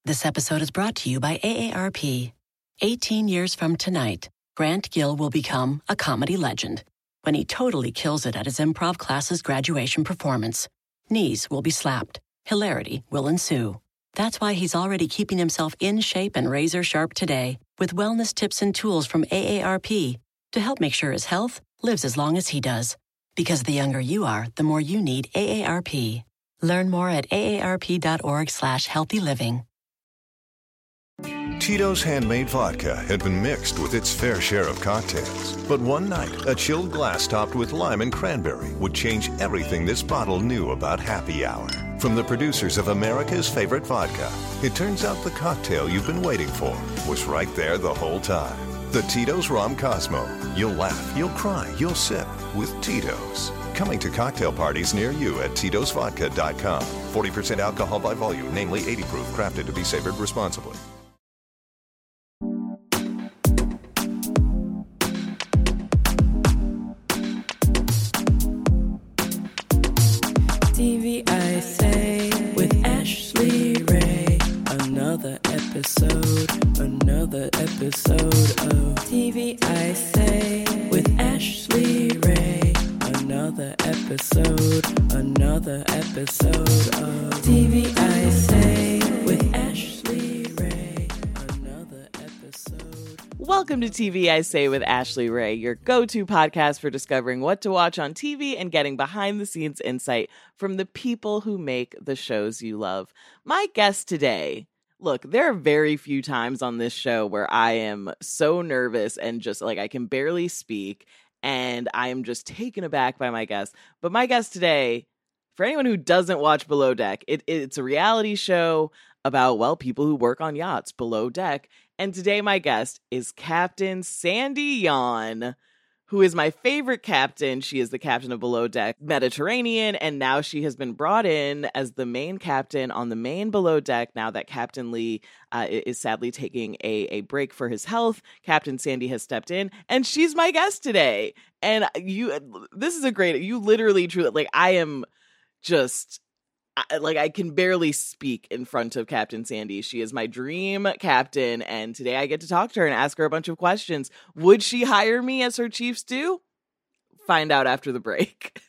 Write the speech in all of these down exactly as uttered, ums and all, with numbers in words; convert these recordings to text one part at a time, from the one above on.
This episode is brought to you by A A R P. eighteen years from tonight, Grant Gill will become a comedy legend when he totally kills it at his improv class's graduation performance. Knees will be slapped. Hilarity will ensue. That's why he's already keeping himself in shape and razor sharp today with wellness tips and tools from A A R P to help make sure his health lives as long as he does. Because the younger you are, the more you need A A R P. Learn more at aarp.org slash healthy living. Tito's handmade vodka had been mixed with its fair share of cocktails. But one night, a chilled glass topped with lime and cranberry would change everything this bottle knew about happy hour. From the producers of America's favorite vodka, it turns out the cocktail you've been waiting for was right there the whole time. The Tito's Rom Cosmo. You'll laugh, you'll cry, you'll sip with Tito's. Coming to cocktail parties near you at Titos Vodka dot com. forty percent alcohol by volume, namely eighty proof, crafted to be savored responsibly. T V I Say with Ashley Ray. Another episode, another episode of T V I Say with Ashley Ray. Another episode, another episode of T V I Say with Ashley Ray. Another episode. Welcome to T V I Say with Ashley Ray, your go-to podcast for discovering what to watch on T V and getting behind-the-scenes insight from the people who make the shows you love. My guest today, look, there are very few times on this show where I am so nervous and just like I can barely speak, and I am just taken aback by my guest. But my guest today, for anyone who doesn't watch Below Deck, it, it's a reality show about, well, people who work on yachts below deck. And today my guest is Captain Sandy Yawn, who is my favorite captain. She is the captain of Below Deck Mediterranean, and now she has been brought in as the main captain on the main Below Deck now that Captain Lee uh, is sadly taking a, a break for his health. Captain Sandy has stepped in, and she's my guest today. And you, this is a great, you literally, truly, like, I am just... I, like I can barely speak in front of Captain Sandy. She is my dream captain, and today I get to talk to her and ask her a bunch of questions. Would she hire me as her chief stew? Find out after the break.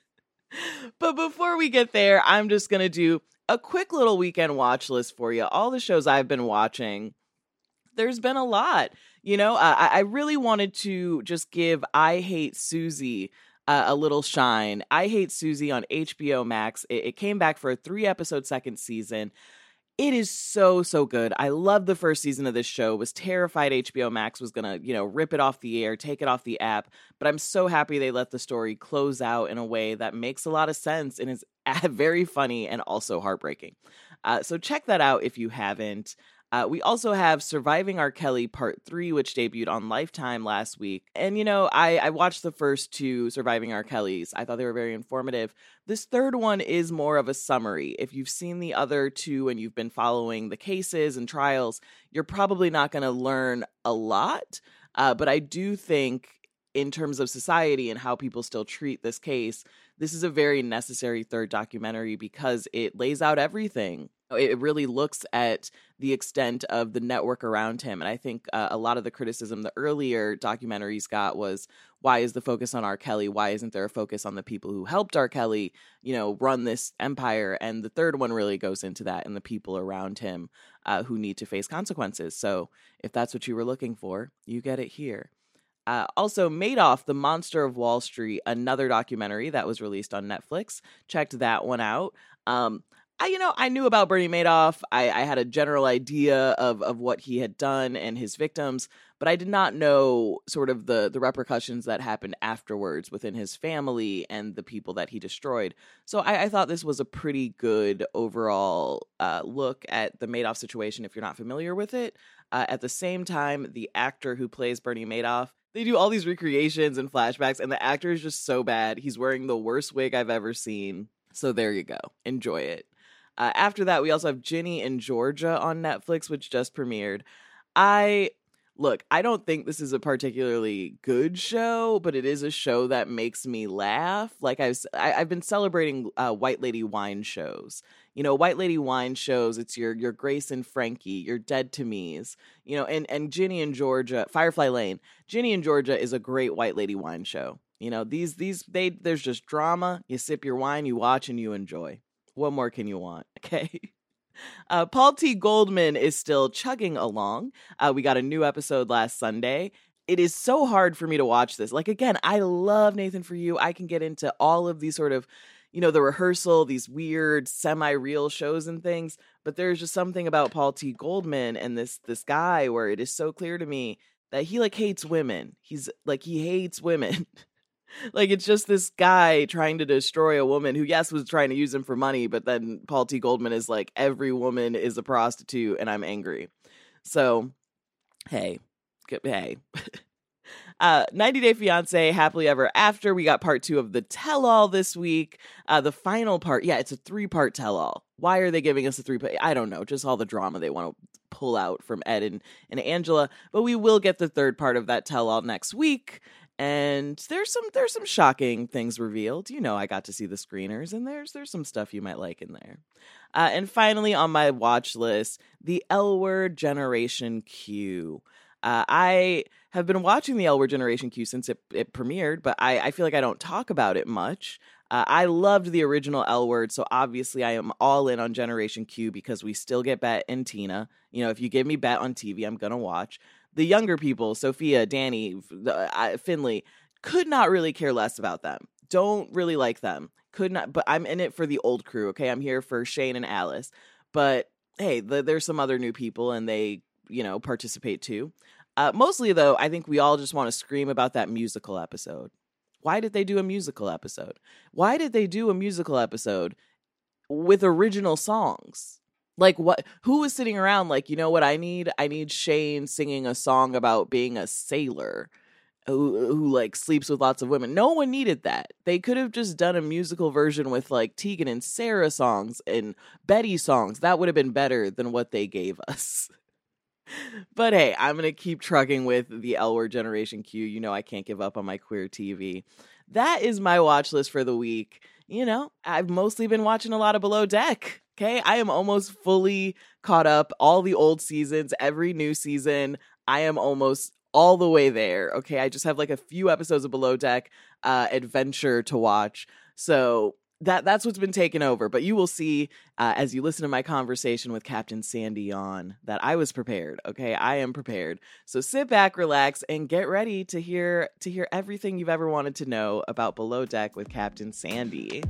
But before we get there, I'm just going to do a quick little weekend watch list for you. All the shows I've been watching. There's been a lot. You know, I, I really wanted to just give I Hate Susie Uh, a little shine. I Hate Susie on H B O Max. It, it came back for a three episode second season. It is so, so good. I love the first season of this show. Was terrified H B O Max was going to, you know, rip it off the air, take it off the app. But I'm so happy they let the story close out in a way that makes a lot of sense and is very funny and also heartbreaking. Uh, so check that out if you haven't. Uh, we also have Surviving R. Kelly Part three, which debuted on Lifetime last week. And, you know, I, I watched the first two Surviving R. Kellys. I thought they were very informative. This third one is more of a summary. If you've seen the other two and you've been following the cases and trials, you're probably not going to learn a lot. Uh, but I do think in terms of society and how people still treat this case, this is a very necessary third documentary because it lays out everything. It really looks at the extent of the network around him. And I think uh, a lot of the criticism the earlier documentaries got was, why is the focus on R. Kelly? Why isn't there a focus on the people who helped R. Kelly, you know, run this empire? And the third one really goes into that and the people around him uh, who need to face consequences. So if that's what you were looking for, you get it here. Uh, also, Madoff, The Monster of Wall Street, another documentary that was released on Netflix. Checked that one out. Um, I, you know, I knew about Bernie Madoff. I, I had a general idea of, of what he had done and his victims, but I did not know sort of the, the repercussions that happened afterwards within his family and the people that he destroyed. So I, I thought this was a pretty good overall uh, look at the Madoff situation if you're not familiar with it. Uh, at the same time, the actor who plays Bernie Madoff, they do all these recreations and flashbacks, and the actor is just so bad. He's wearing the worst wig I've ever seen. So there you go. Enjoy it. Uh, after that, we also have Ginny and Georgia on Netflix, which just premiered. I look, I don't think this is a particularly good show, but it is a show that makes me laugh. Like I've, I, I've been celebrating uh, White Lady Wine shows. You know, White Lady Wine shows, it's your your Grace and Frankie, your Dead to Me's, you know, and, and Ginny and Georgia, Firefly Lane. Ginny and Georgia is a great White Lady Wine show. You know, these, these, they, there's just drama. You sip your wine, you watch, and you enjoy. What more can you want? Okay. Uh, Paul T. Goldman is still chugging along. Uh, we got a new episode last Sunday. It is so hard for me to watch this. Like, again, I love Nathan For You. I can get into all of these sort of, you know, The Rehearsal, these weird semi-real shows and things. But there's just something about Paul T. Goldman and this this guy where it is so clear to me that he like hates women. He's like, he hates women. Like, it's just this guy trying to destroy a woman who, yes, was trying to use him for money, but then Paul T. Goldman is like, every woman is a prostitute and I'm angry. So, hey, hey. uh, ninety Day Fiancé, Happily Ever After. We got part two of the tell-all this week. Uh, the final part, yeah, it's a three-part tell-all. Why are they giving us a three-part? I don't know, just all the drama they want to pull out from Ed and, and Angela. But we will get the third part of that tell-all next week. And there's some there's some shocking things revealed. You know, I got to see the screeners, and there's there's some stuff you might like in there. Uh, and finally, on my watch list, the L Word Generation Q. Uh, I have been watching the L Word Generation Q since it, it premiered, but I, I feel like I don't talk about it much. Uh, I loved the original L Word, so obviously I am all in on Generation Q because we still get Bet and Tina. You know, if you give me Bet on T V, I'm going to watch. The younger people, Sophia, Danny, uh, Finley, could not really care less about them. Don't really like them. Could not, but I'm in it for the old crew, okay? I'm here for Shane and Alice. But, hey, the, there's some other new people, and they, you know, participate too. Uh, mostly, though, I think we all just want to scream about that musical episode. Why did they do a musical episode? Why did they do a musical episode with original songs? Like, what? Who was sitting around like, you know what I need? I need Shane singing a song about being a sailor who, who like sleeps with lots of women. No one needed that. They could have just done a musical version with like Tegan and Sarah songs and Betty songs. That would have been better than what they gave us. But hey, I'm going to keep trucking with the L Word Generation Q. You know I can't give up on my queer T V. That is my watch list for the week. You know, I've mostly been watching a lot of Below Deck. Okay, I am almost fully caught up. All the old seasons, every new season, I am almost all the way there. Okay, I just have like a few episodes of Below Deck uh, Adventure to watch. So that that's what's been taken over. But you will see uh, as you listen to my conversation with Captain Sandy on that I was prepared. Okay, I am prepared. So sit back, relax, and get ready to hear to hear everything you've ever wanted to know about Below Deck with Captain Sandy.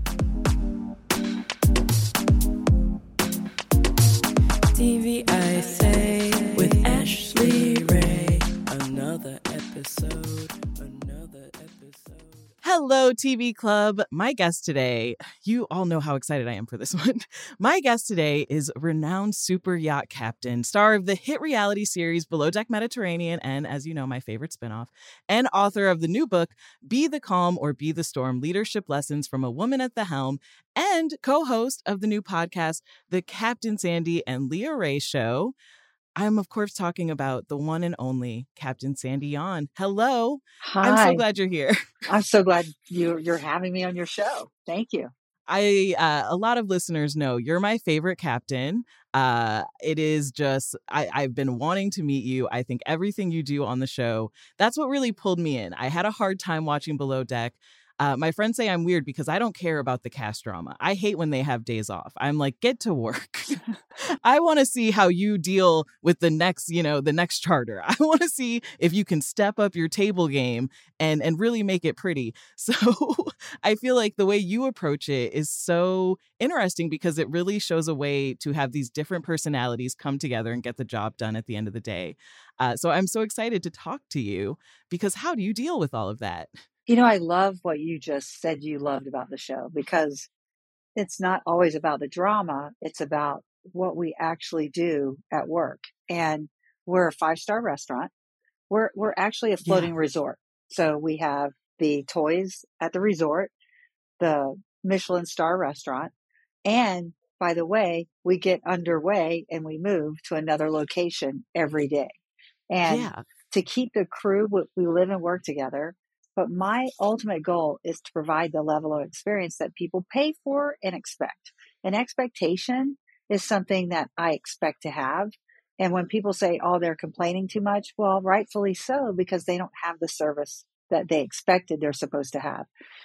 T V I Say with Ashley Ray. Another episode, another episode. Hello, T V Club. My guest today, you all know how excited I am for this one. My guest today is renowned super yacht captain, star of the hit reality series Below Deck Mediterranean, and as you know, my favorite spinoff, and author of the new book, Be the Calm or Be the Storm, Leadership Lessons from a Woman at the Helm, and co-host of the new podcast, The Captain Sandy and Leah Ray Show. I'm, of course, talking about the one and only Captain Sandy Yawn. Hello. Hi. I'm so glad you're here. I'm so glad you're, you're having me on your show. Thank you. I, uh, a lot of listeners know you're my favorite captain. Uh, it is just, I, I've been wanting to meet you. I think everything you do on the show, that's what really pulled me in. I had a hard time watching Below Deck. Uh, my friends say I'm weird because I don't care about the cast drama. I hate when they have days off. I'm like, get to work. I want to see how you deal with the next, you know, the next charter. I want to see if you can step up your table game and, and really make it pretty. So I feel like the way you approach it is so interesting because it really shows a way to have these different personalities come together and get the job done at the end of the day. Uh, so I'm so excited to talk to you because how do you deal with all of that? You know, I love what you just said you loved about the show because it's not always about the drama. It's about what we actually do at work. And we're a five-star restaurant. We're, we're actually a floating yeah. resort. So we have the toys at the resort, the Michelin star restaurant. And by the way, we get underway and we move to another location every day. and Yeah. to keep the crew, we we live and work together. But my ultimate goal is to provide the level of experience that people pay for and expect. An expectation is something that I expect to have. And when people say, oh, they're complaining too much, well, rightfully so, because they don't have the service that they expected they're supposed to have.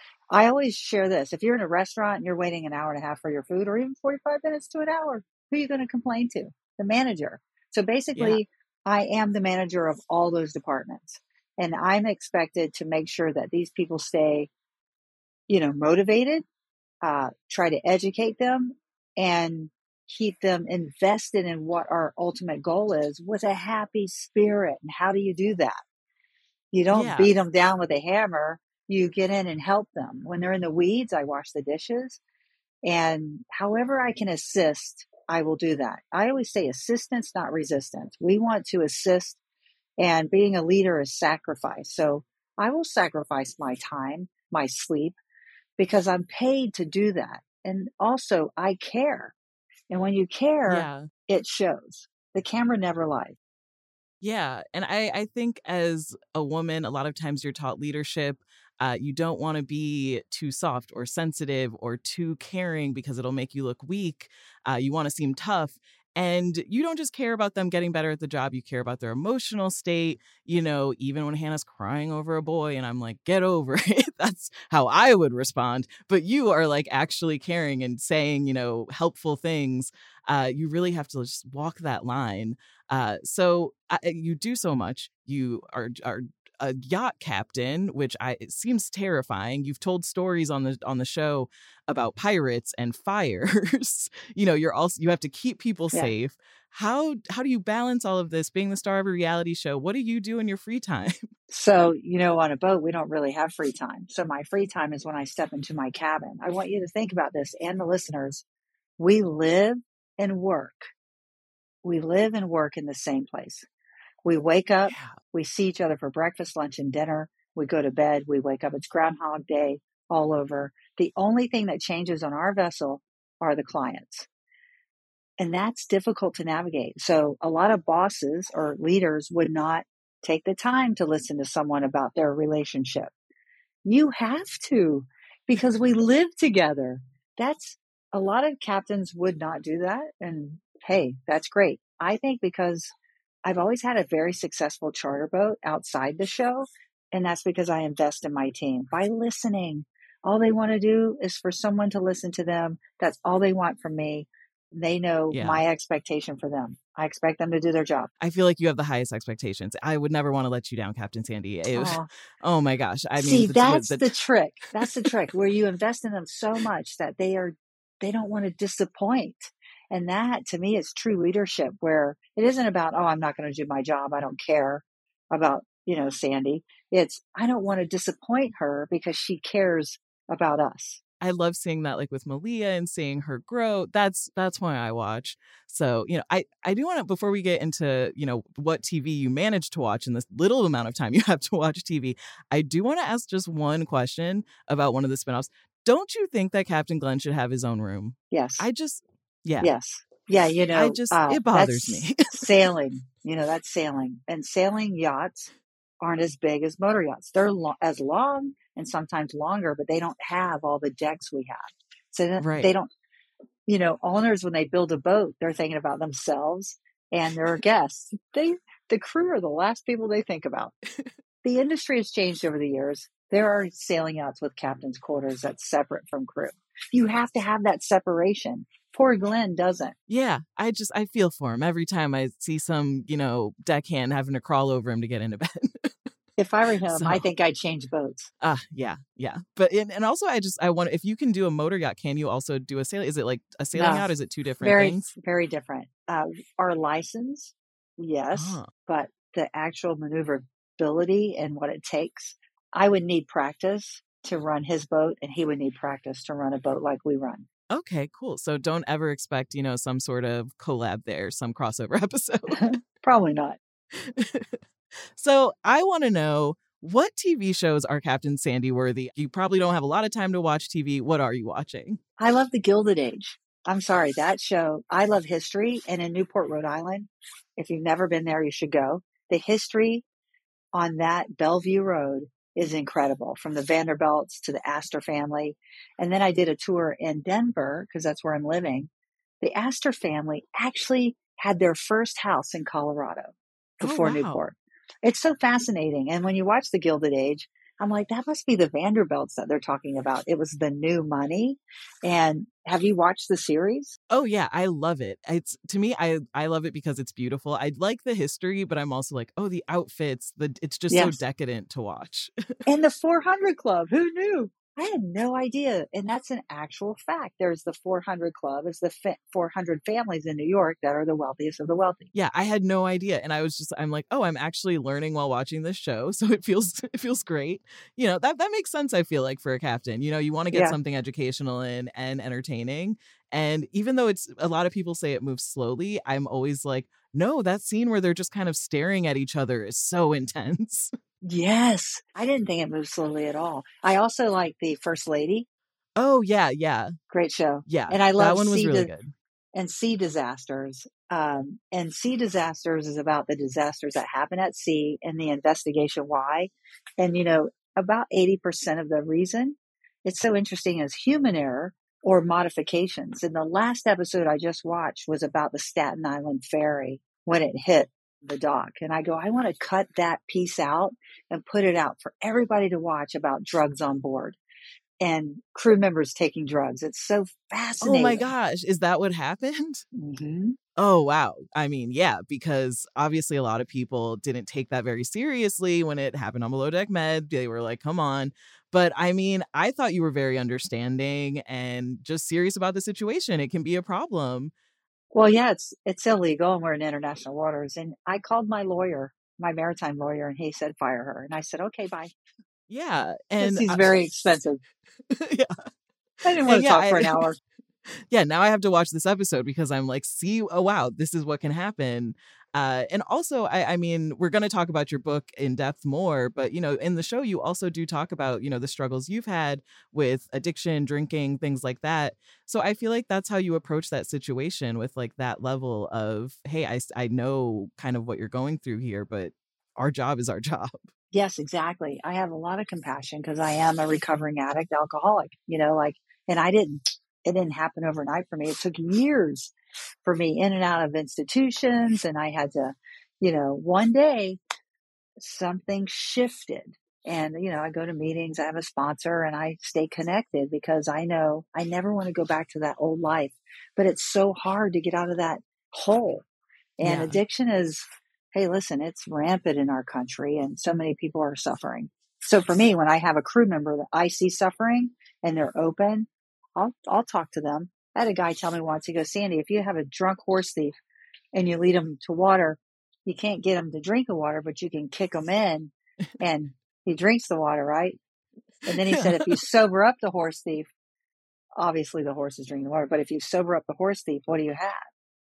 I always share this. If you're in a restaurant and you're waiting an hour and a half for your food, or even forty-five minutes to an hour, who are you going to complain to? The manager. So Yeah. basically, I am the manager of all those departments. And I'm expected to make sure that these people stay, you know, motivated, uh, try to educate them, and keep them invested in what our ultimate goal is with a happy spirit. And how do you do that? You don't Yeah. beat them down with a hammer. You get in and help them. When they're in the weeds, I wash the dishes. And however I can assist, I will do that. I always say assistance, not resistance. We want to assist, and being a leader is sacrifice. So I will sacrifice my time, my sleep, because I'm paid to do that. And also, I care. And when you care, Yeah. it shows. The camera never lies. Yeah. And I, I think as a woman, a lot of times you're taught leadership. Uh, you don't want to be too soft or sensitive or too caring because it'll make you look weak. Uh, you want to seem tough. And you don't just care about them getting better at the job. You care about their emotional state. You know, even when Hannah's crying over a boy and I'm like, get over it. That's how I would respond. But you are like actually caring and saying, you know, helpful things. Uh, you really have to just walk that line. Uh, so uh, you do so much. You are are a yacht captain, which I it seems terrifying. You've told stories on the on the show about pirates and fires. You know, you're also you have to keep people Yeah. safe. How how do you balance all of this? Being the star of a reality show, what do you do in your free time? So, you know, on a boat, we don't really have free time. So my free time is when I step into my cabin. I want you to think about this, and the listeners. We live and work. We live and work in the same place. We wake up, Yeah. we see each other for breakfast, lunch, and dinner. We go to bed, we wake up. It's Groundhog Day all over. The only thing that changes on our vessel are the clients. And that's difficult to navigate. So a lot of bosses or leaders would not take the time to listen to someone about their relationship. You have to, because we live together. That's a lot of captains would not do that. And hey, that's great. I think because I've always had a very successful charter boat outside the show. And that's because I invest in my team by listening. All they want to do is for someone to listen to them. That's all they want from me. They know Yeah. my expectation for them. I expect them to do their job. I feel like you have the highest expectations. I would never want to let you down, Captain Sandy. It was, Aw. oh my gosh. I See, mean, the, that's the, the trick. That's the trick where you invest in them so much that they are, they don't want to disappoint. And that to me is true leadership, where it isn't about, oh, I'm not going to do my job. I don't care about, you know, Sandy. It's, I don't want to disappoint her because she cares about us. I love seeing that, like with Malia and seeing her grow. That's that's why I watch. So, you know, I, I do want to, before we get into, you know, what T V you manage to watch in this little amount of time you have to watch T V, I do want to ask just one question about one of the spinoffs. Don't you think that Captain Glenn should have his own room? Yes. I just, yeah. Yes. Yeah. You know, I just, uh, it bothers that's me. sailing, you know, that's sailing, and sailing yachts aren't as big as motor yachts. They're lo- as long and sometimes longer, but they don't have all the decks we have. So that Right. they don't, you know, owners, when they build a boat, they're thinking about themselves and their guests. They, the crew are the last people they think about. The industry has changed over the years. There are sailing yachts with captain's quarters that's separate from crew. You have to have that separation. Poor Glenn doesn't. Yeah, I just, I feel for him every time I see some, you know, deckhand having to crawl over him to get into bed. If I were him, So- I think I'd change boats. Ah, uh, yeah, yeah. But, and, and also I just, I want, if you can do a motor yacht, can you also do a sailing? Is it like a sailing No. yacht? Is it two different Very, things? very different. Uh, our license, yes, Ah. but the actual maneuverability and what it takes, I would need practice to run his boat, and he would need practice to run a boat like we run. Okay, cool. So don't ever expect, you know, some sort of collab there, some crossover episode. Probably not. So I want to know, what T V shows are Captain Sandy worthy? You probably don't have a lot of time to watch T V. What are you watching? I love the Gilded Age. I'm sorry, that show, I love history. And in Newport, Rhode Island, if you've never been there, you should go. the history on that Bellevue Road is incredible, from the Vanderbilts to the Astor family. And then I did a tour in Denver because that's where I'm living. The Astor family actually had their first house in Colorado before Oh, wow. Newport. It's so fascinating. And when you watch The Gilded Age, I'm like, that must be the Vanderbilts that they're talking about. It was the new money. And have you watched the series? Oh yeah, I love it. It's to me, I I love it because it's beautiful. I like the history, but I'm also like, oh, the outfits, the it's just so Yes. decadent to watch. And the four hundred Club, who knew? I had no idea. And that's an actual fact. There's the four hundred Club. It's the fa- four hundred families in New York that are the wealthiest of the wealthy. Yeah, I had no idea, and I was just I'm like, oh, I'm actually learning while watching this show, so it feels it feels great. You know, that that makes sense. I feel like for a captain, you know, you want to get Yeah. something educational in and entertaining. And even though it's a lot of people say it moves slowly, I'm always like, no, that scene where they're just kind of staring at each other is so intense. Yes. I didn't think it moved slowly at all. I also like the First Lady. Oh yeah, yeah, Great show. yeah. And I That love one was sea, really di- good. and sea disasters. Um, and sea disasters is about the disasters that happen at sea and the investigation why. And, you know, about eighty percent of the reason it's so interesting is human error or modifications. And the last episode I just watched was about the Staten Island ferry when it hit the dock. And I go, I want to cut that piece out and put it out for everybody to watch about drugs on board and crew members taking drugs. It's so fascinating. Oh my gosh, is that what happened? Mm-hmm. Oh, wow. I mean, yeah, because obviously a lot of people didn't take that very seriously when it happened on Below Deck Med. They were like, come on. But I mean, I thought you were very understanding and just serious about the situation. It can be a problem. Well, yeah, it's it's illegal and we're in international waters. And I called my lawyer, my maritime lawyer, and he said, fire her. And I said, okay, bye. Yeah. 'Cause And he's I- very expensive. yeah. I didn't want And to yeah, talk for I- an hour. Yeah, now I have to watch this episode because I'm like, see, oh, wow, this is what can happen. Uh, and also, I, I mean, we're going to talk about your book in depth more, but, you know, in the show, you also do talk about, you know, the struggles you've had with addiction, drinking, things like that. So I feel like that's how you approach that situation with like that level of, hey, I, I know kind of what you're going through here, but our job is our job. Yes, exactly. I have a lot of compassion because I am a recovering addict, alcoholic, you know, like, and I didn't, it didn't happen overnight for me. It took years for me in and out of institutions. And I had to, you know, one day something shifted and, you know, I go to meetings, I have a sponsor and I stay connected because I know I never want to go back to that old life, but it's so hard to get out of that hole. And Yeah. addiction is, hey, listen, it's rampant in our country and so many people are suffering. So for me, when I have a crew member that I see suffering and they're open, I'll, I'll talk to them. I had a guy tell me once, he goes, Sandy, if you have a drunk horse thief and you lead him to water, you can't get him to drink the water, but you can kick him in and he drinks the water, right? And then he said, if you sober up the horse thief, obviously the horse is drinking the water, but if you sober up the horse thief, what do you have?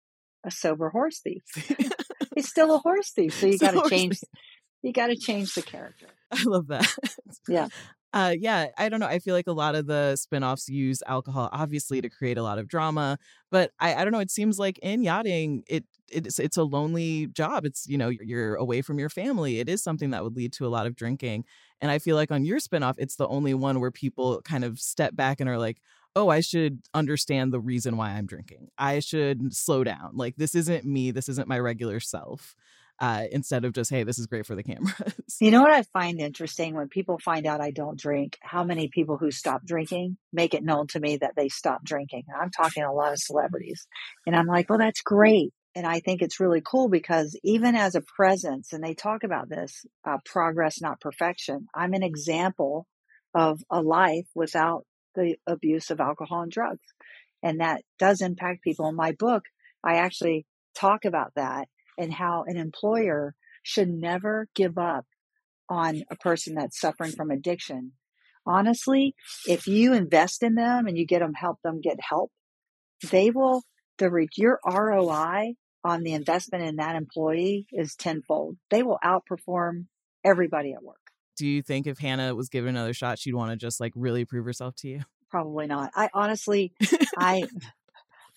A sober horse thief. He's still a horse thief. So you Still a got to horse change, thief. you got to change the character. I love that. Yeah. Uh, yeah, I don't know. I feel like a lot of the spinoffs use alcohol, obviously, to create a lot of drama. But I, I don't know. It seems like in yachting, it it's it's a lonely job. It's, you know, you're away from your family. It is something that would lead to a lot of drinking. And I feel like on your spinoff, it's the only one where people kind of step back and are like, oh, I should understand the reason why I'm drinking. I should slow down. Like, this isn't me. This isn't my regular self. Uh, instead of just, hey, this is great for the cameras. You know what I find interesting when people find out I don't drink, how many people who stop drinking make it known to me that they stopped drinking. And I'm talking a lot of celebrities and I'm like, well, that's great. And I think it's really cool because even as a presence, and they talk about this, uh, progress, not perfection. I'm an example of a life without the abuse of alcohol and drugs. And that does impact people. In my book, I actually talk about that and how an employer should never give up on a person that's suffering from addiction. Honestly, if you invest in them and you get them, help them get help, they will, the your R O I on the investment in that employee is tenfold. They will outperform everybody at work. Do you think if Hannah was given another shot, she'd want to just like really prove herself to you? Probably not. I honestly, I,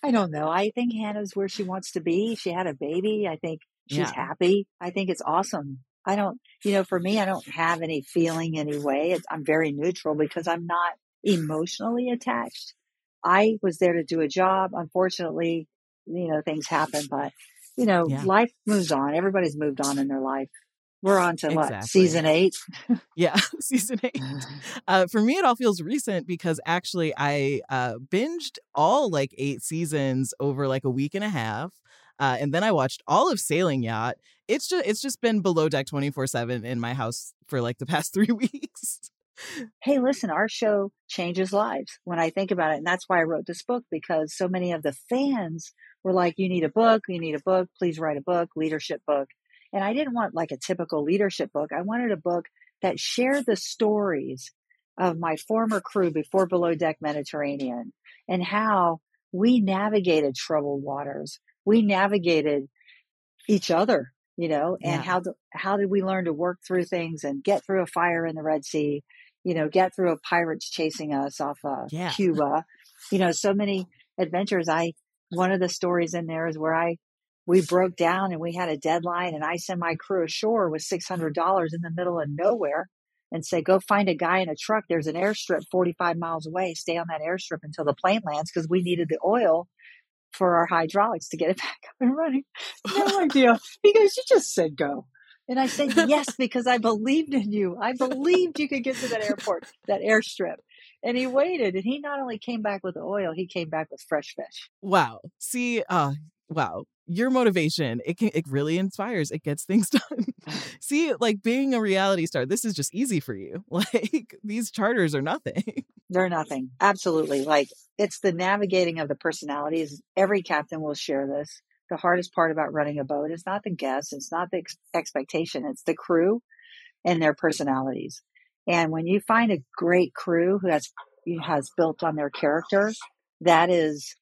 I don't know. I think Hannah's where she wants to be. She had a baby. I think she's Yeah. happy. I think it's awesome. I don't, you know, for me, I don't have any feeling anyway. It's, I'm very neutral because I'm not emotionally attached. I was there to do a job. Unfortunately, you know, things happen, but you know, Yeah. life moves on. Everybody's moved on in their life. We're on to what? Exactly. Season eight? Yeah, season eight. Uh, for me, it all feels recent because actually I uh, binged all like eight seasons over like a week and a half. Uh, and then I watched all of Sailing Yacht. It's just it's just been Below Deck twenty-four seven in my house for like the past three weeks. Hey, listen, our show changes lives when I think about it. And that's why I wrote this book, because so many of the fans were like, you need a book, you need a book, please write a book, leadership book. And I didn't want like a typical leadership book. I wanted a book that shared the stories of my former crew before Below Deck Mediterranean and how we navigated troubled waters. We navigated each other, you know, and Yeah. how, do, how did we learn to work through things and get through a fire in the Red Sea, you know, get through a pirates chasing us off uh, Yeah. Cuba, you know, so many adventures. I, one of the stories in there is where I, we broke down and we had a deadline and I sent my crew ashore with six hundred dollars in the middle of nowhere and say, go find a guy in a truck. There's an airstrip forty-five miles away. Stay on that airstrip until the plane lands because we needed the oil for our hydraulics to get it back up and running. No idea. He goes, you just said go. And I said, yes, because I believed in you. I believed you could get to that airport, that airstrip. And he waited, and he not only came back with the oil, he came back with fresh fish. Wow. See, uh, wow. Your motivation, it can, it really inspires. It gets things done. See, like being a reality star, this is just easy for you. Like these charters are nothing. They're nothing. Absolutely. Like it's the navigating of the personalities. Every captain will share this. The hardest part about running a boat is not the guests. It's not the ex- expectation. It's the crew and their personalities. And when you find a great crew who has, who has built on their character, that is,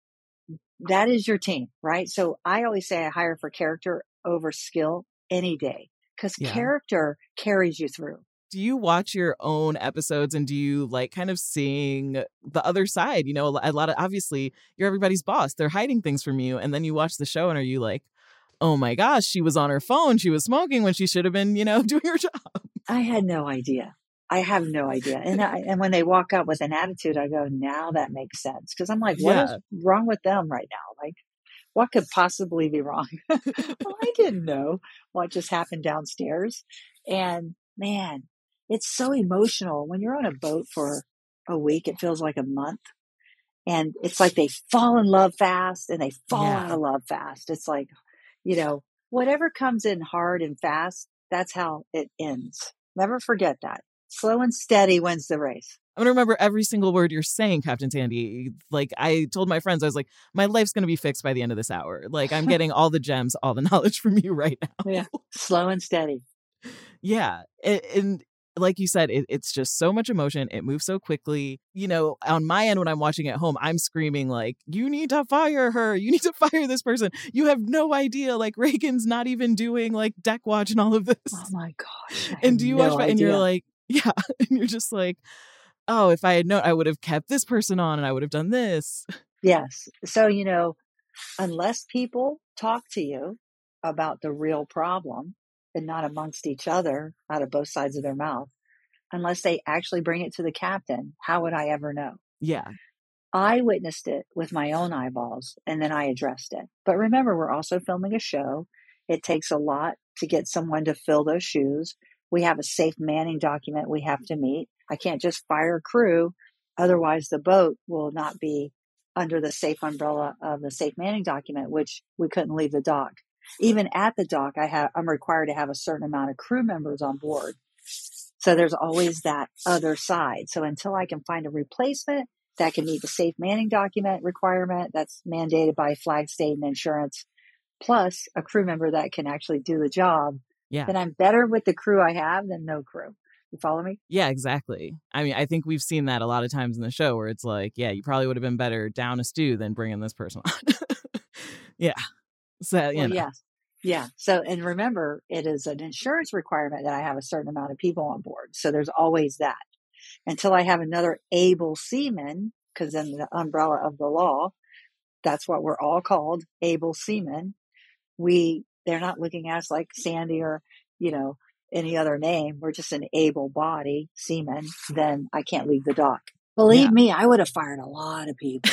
that is your team, right? So I always say I hire for character over skill any day because Yeah. character carries you through. Do you watch your own episodes and do you like kind of seeing the other side? You know, a lot of, obviously you're everybody's boss. They're hiding things from you. And then you watch the show and are you like, oh my gosh, she was on her phone. She was smoking when she should have been, you know, doing her job. I had no idea. I have no idea. And I, and when they walk up with an attitude, I go, now that makes sense. Cause I'm like, what Yeah. is wrong with them right now? Like, what could possibly be wrong? Well, I didn't know what just happened downstairs. And man, it's so emotional. When you're on a boat for a week, it feels like a month. And it's like they fall in love fast and they fall Yeah. out of love fast. It's like, you know, whatever comes in hard and fast, that's how it ends. Never forget that. Slow and steady wins the race. I'm going to remember every single word you're saying, Captain Tandy. Like I told my friends, I was like, my life's going to be fixed by the end of this hour. Like I'm getting all the gems, all the knowledge from you right now. Yeah. Slow and steady. Yeah. And, and like you said, it, it's just so much emotion. It moves so quickly. You know, on my end, when I'm watching at home, I'm screaming like, you need to fire her. You need to fire this person. You have no idea. Like Reagan's not even doing like deck watch and all of this. Oh my gosh. And do you no watch that and you're idea. like, yeah. And you're just like, oh, if I had known, I would have kept this person on and I would have done this. Yes. So, you know, unless people talk to you about the real problem and not amongst each other out of both sides of their mouth, unless they actually bring it to the captain, how would I ever know? Yeah. I witnessed it with my own eyeballs and then I addressed it. But remember, we're also filming a show. It takes a lot to get someone to fill those shoes. We have a safe manning document we have to meet. I can't just fire a crew. Otherwise, the boat will not be under the safe umbrella of the safe manning document, which we couldn't leave the dock. Even at the dock, I have, I'm required to have a certain amount of crew members on board. So there's always that other side. So until I can find a replacement that can meet the safe manning document requirement that's mandated by flag state and insurance, plus a crew member that can actually do the job, Yeah. then I'm better with the crew I have than no crew. You follow me? Yeah, exactly. I mean, I think we've seen that a lot of times in the show where it's like, yeah, you probably would have been better down a stew than bringing this person on. Yeah. So, you Well, know. yeah. Yeah. So, and remember, it is an insurance requirement that I have a certain amount of people on board. So there's always that until I have another able seaman, because in the umbrella of the law, that's what we're all called, able seamen. We, they're not looking at us like Sandy or, you know, any other name. We're just an able body seaman. Then I can't leave the dock. Believe Yeah. me, I would have fired a lot of people.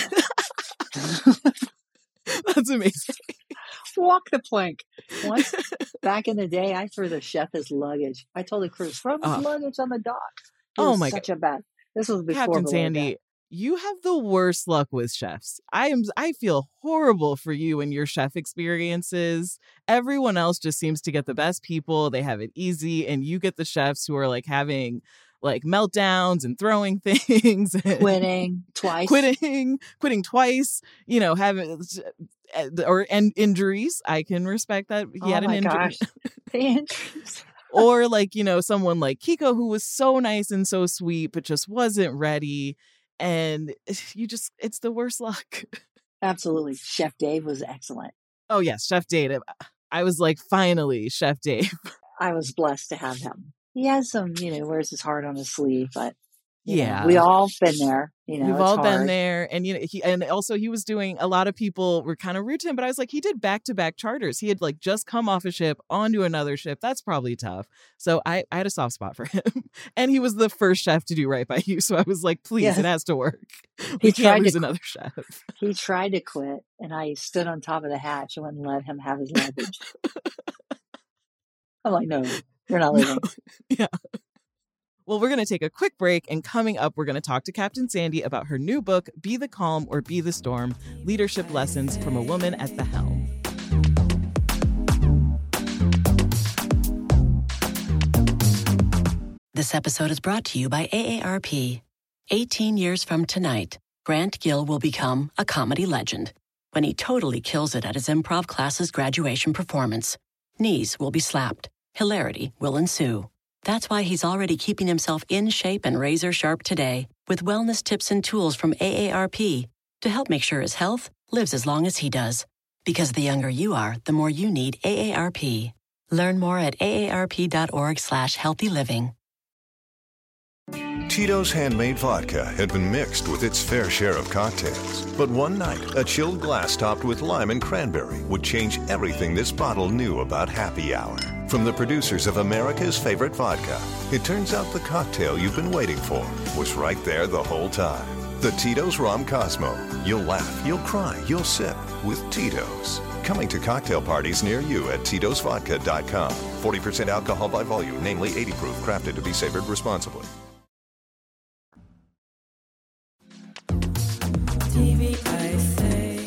That's amazing. Walk the plank. Once back in the day, I threw the chef his luggage. I told the crew, throw his Oh. luggage on the dock. It Oh was my such a bad. This was before Captain Below Sandy, Deck. you have the worst luck with chefs. I am I feel horrible for you and your chef experiences. Everyone else just seems to get the best people. They have it easy, and you get the chefs who are like having like meltdowns and throwing things and Quitting twice. quitting, quitting twice, you know, having or and injuries. I can respect that he Oh had an my injury. gosh. The injuries. Or like, you know, someone like Kiko who was so nice and so sweet, but just wasn't ready. And you just, it's the worst luck. Absolutely. Chef Dave was excellent. Oh, yes. Chef Dave. I was like, finally, Chef Dave. I was blessed to have him. He has some, you know, wears his heart on his sleeve, but you Yeah. know, we all been there. You know, We've it's all hard. been there. And, you know, he, and also he was doing, a lot of people were kind of rude to him, but I was like, he did back to back charters. He had like just come off a ship onto another ship. That's probably tough. So I, I had a soft spot for him. And he was the first chef to do right by you. So I was like, please, Yes. it has to work. He We tried can't to lose qu- another chef. He tried to quit, and I stood on top of the hatch and wouldn't let him have his luggage. I'm like, no, you're not leaving. Yeah. Well, we're going to take a quick break, and coming up, we're going to talk to Captain Sandy about her new book, Be the Calm or Be the Storm, Leadership Lessons from a Woman at the Helm. This episode is brought to you by A A R P. eighteen years from tonight, Grant Gill will become a comedy legend when he totally kills it at his improv class's graduation performance. Knees will be slapped. Hilarity will ensue. That's why he's already keeping himself in shape and razor sharp today with wellness tips and tools from A A R P to help make sure his health lives as long as he does. Because the younger you are, the more you need A A R P. Learn more at aarp.org slash healthy living. Tito's handmade vodka had been mixed with its fair share of cocktails. But one night, a chilled glass topped with lime and cranberry would change everything this bottle knew about happy hour. From the producers of America's favorite vodka, it turns out the cocktail you've been waiting for was right there the whole time. The Tito's Rom Cosmo. You'll laugh, you'll cry, you'll sip with Tito's. Coming to cocktail parties near you at Titos Vodka dot com. forty percent alcohol by volume, namely eighty proof, crafted to be savored responsibly. T V, I say.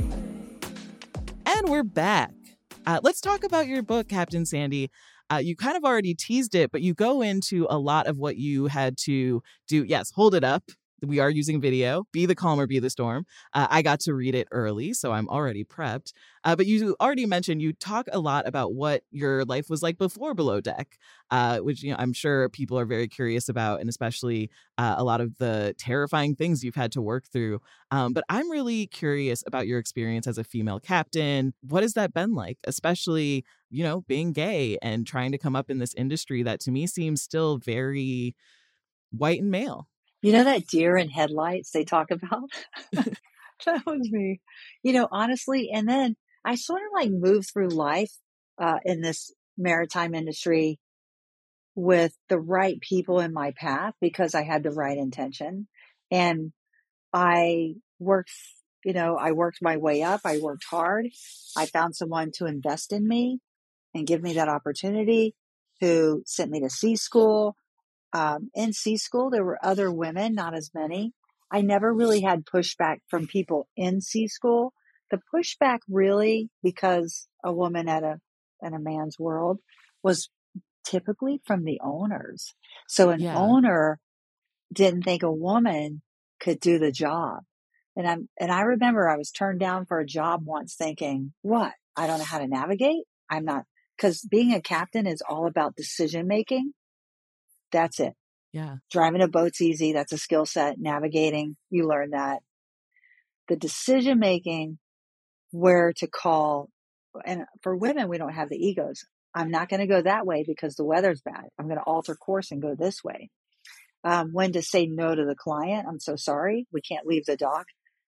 And we're back. Uh, let's talk about your book, Captain Sandy. Uh, you kind of already teased it, but you go into a lot of what you had to do. Yes, hold it up. We are using video. Be the calm or be the storm. Uh, I got to read it early, so I'm already prepped. Uh, but you already mentioned you talk a lot about what your life was like before Below Deck, uh, which you know I'm sure people are very curious about, and especially uh, a lot of the terrifying things you've had to work through. Um, but I'm really curious about your experience as a female captain. What has that been like, especially you know being gay and trying to come up in this industry that to me seems still very white and male? You know that deer in headlights they talk about? That was me. You know, honestly, and then I sort of like moved through life uh, in this maritime industry with the right people in my path because I had the right intention. And I worked, you know, I worked my way up. I worked hard. I found someone to invest in me and give me that opportunity, who sent me to sea school. Um, in sea school, there were other women, not as many. I never really had pushback from people in sea school. The pushback really, because a woman at a, in a man's world, was typically from the owners. So an Yeah. owner didn't think a woman could do the job. And I'm, and I remember I was turned down for a job once thinking, what? I don't know how to navigate. I'm not, because being a captain is all about decision making. That's it. Yeah. Driving a boat's easy. That's a skill set. Navigating, you learn that. The decision making, where to call. And for women, we don't have the egos. I'm not going to go that way because the weather's bad. I'm going to alter course and go this way. Um, when to say no to the client. I'm so sorry. We can't leave the dock.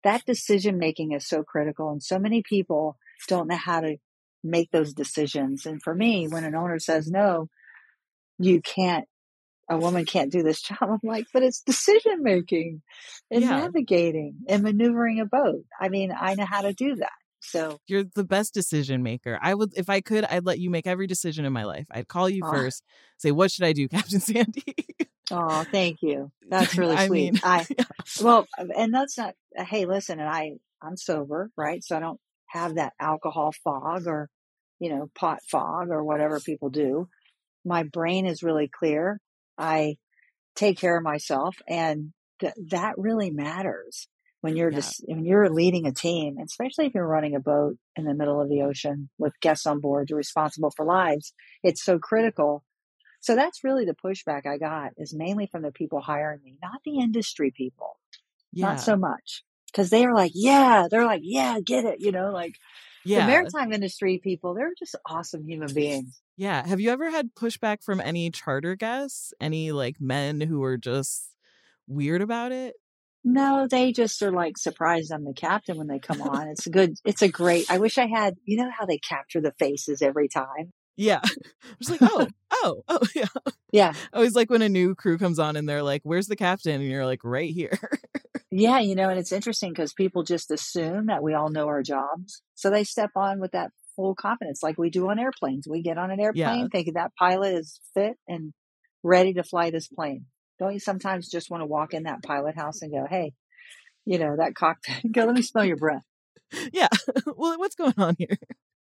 that decision making is so critical. And so many people don't know how to make those decisions. And for me, when an owner says, no, you can't, a woman can't do this job, I'm like, but it's decision making and Yeah. navigating and maneuvering a boat. I mean, I know how to do that. So You're the best decision maker. I would, if I could, I'd let you make every decision in my life. I'd call you oh, first, say, what should I do, Captain Sandy? oh, thank you. That's really I sweet. mean, I, yeah. well, and that's not, hey, listen, and I, I'm sober, right? So I don't have that alcohol fog or, you know, pot fog or whatever people do. My brain is really clear. I take care of myself, and th- that really matters when you're Yeah. just when you're leading a team, especially if you're running a boat in the middle of the ocean with guests on board. You're responsible for lives. It's so critical. So that's really the pushback I got, is mainly from the people hiring me, not the industry people, not Yeah. so much, because they are like, yeah, they're like, yeah, get it, you know, like the Yeah. maritime industry people. They're just awesome human beings. Yeah. Have you ever had pushback from any charter guests? Any like men who were just weird about it? No, they just are like surprised I'm the captain when they come on. It's a good, it's a great, I wish I had, you know how they capture the faces every time? Yeah. I was like, oh, oh, oh, yeah. Yeah. Always like when a new crew comes on and they're like, where's the captain? And you're like, right here. Yeah. You know, and it's interesting because people just assume that we all know our jobs. So they step on with that full confidence, like we do on airplanes. We get on an airplane Yeah. thinking that pilot is fit and ready to fly this plane. Don't you sometimes just want to walk in that pilot house and go, hey, you know, that cockpit, go, let me smell your breath. Yeah. Well, what's going on here?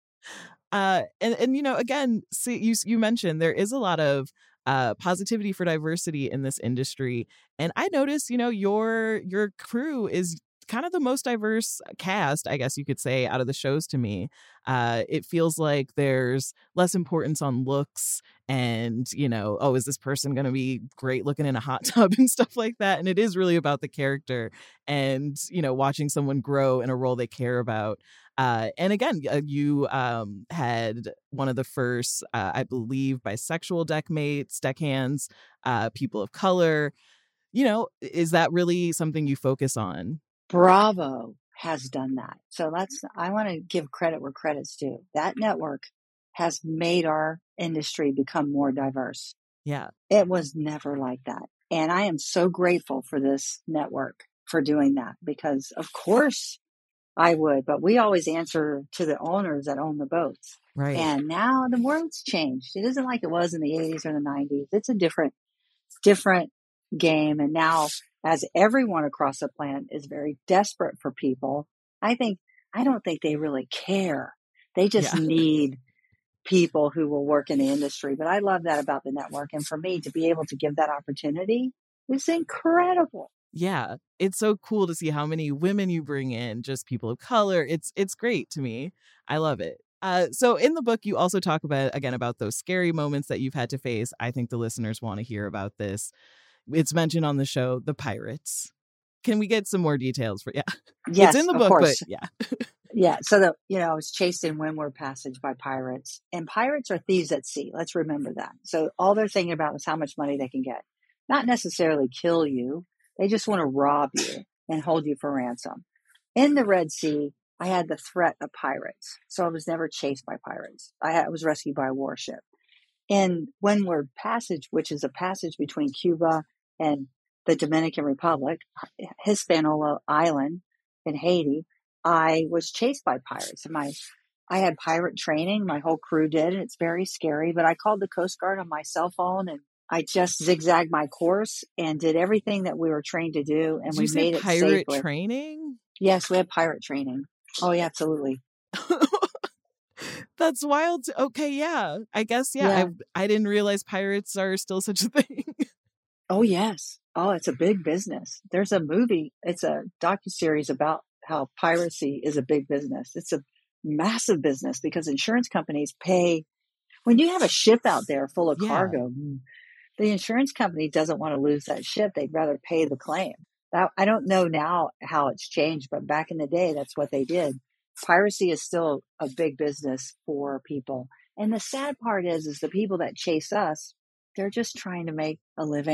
Uh, and, and, you know, again, see, you, you mentioned there is a lot of uh, positivity for diversity in this industry. And I noticed, you know, your your crew is kind of the most diverse cast, I guess you could say, out of the shows to me. Uh, it feels like there's less importance on looks and, you know, oh, is this person going to be great looking in a hot tub and stuff like that? And it is really about the character and, you know, watching someone grow in a role they care about. Uh, and again, uh, you um, had one of the first, uh, I believe, bisexual deckmates, deckhands, uh, people of color. You know, is that really something you focus on? Bravo has done that. So let's, I want to give credit where credit's due. That network has made our industry become more diverse. Yeah. It was never like that. And I am so grateful for this network for doing that, because of course I would, but we always answer to the owners that own the boats. Right. And now the world's changed. It isn't like it was in the eighties or the nineties. It's a different, different game. And now, as everyone across the planet is very desperate for people, I think, I don't think they really care. They just Yeah. need people who will work in the industry. But I love that about the network. And for me to be able to give that opportunity is incredible. Yeah. It's so cool to see how many women you bring in, just people of color. It's it's great to me. I love it. Uh, so in the book, you also talk about, again, about those scary moments that you've had to face. I think the listeners want to hear about this. It's mentioned on the show, the pirates. Can we get some more details for, yeah. Yes, It's in the of book, course. but yeah. Yeah. So the, you know, I was chased in Windward Passage by pirates, and pirates are thieves at sea. Let's remember that. So all they're thinking about is how much money they can get, not necessarily kill you. They just want to rob you and hold you for ransom. In the Red Sea, I had the threat of pirates. So I was never chased by pirates. I, had, I was rescued by a warship. In Windward Passage, which is a passage between Cuba and the Dominican Republic, Hispaniola Island in Haiti, I was chased by pirates. And my, I had pirate training. My whole crew did. And it's very scary, but I called the Coast Guard on my cell phone, and I just zigzagged my course and did everything that we were trained to do. And Did we you say made it pirate safely. training? Yes, we had pirate training. Oh, yeah, absolutely. That's wild. Okay, yeah. I guess, yeah. Yeah. I I didn't realize pirates are still such a thing. Oh, yes. Oh, it's a big business. There's a movie. It's a docuseries about how piracy is a big business. It's a massive business because insurance companies pay. When you have a ship out there full of Yeah. cargo, the insurance company doesn't want to lose that ship. They'd rather pay the claim. Now, I don't know now how it's changed, but back in the day, that's what they did. Piracy is still a big business for people. And the sad part is, is the people that chase us, they're just trying to make a living.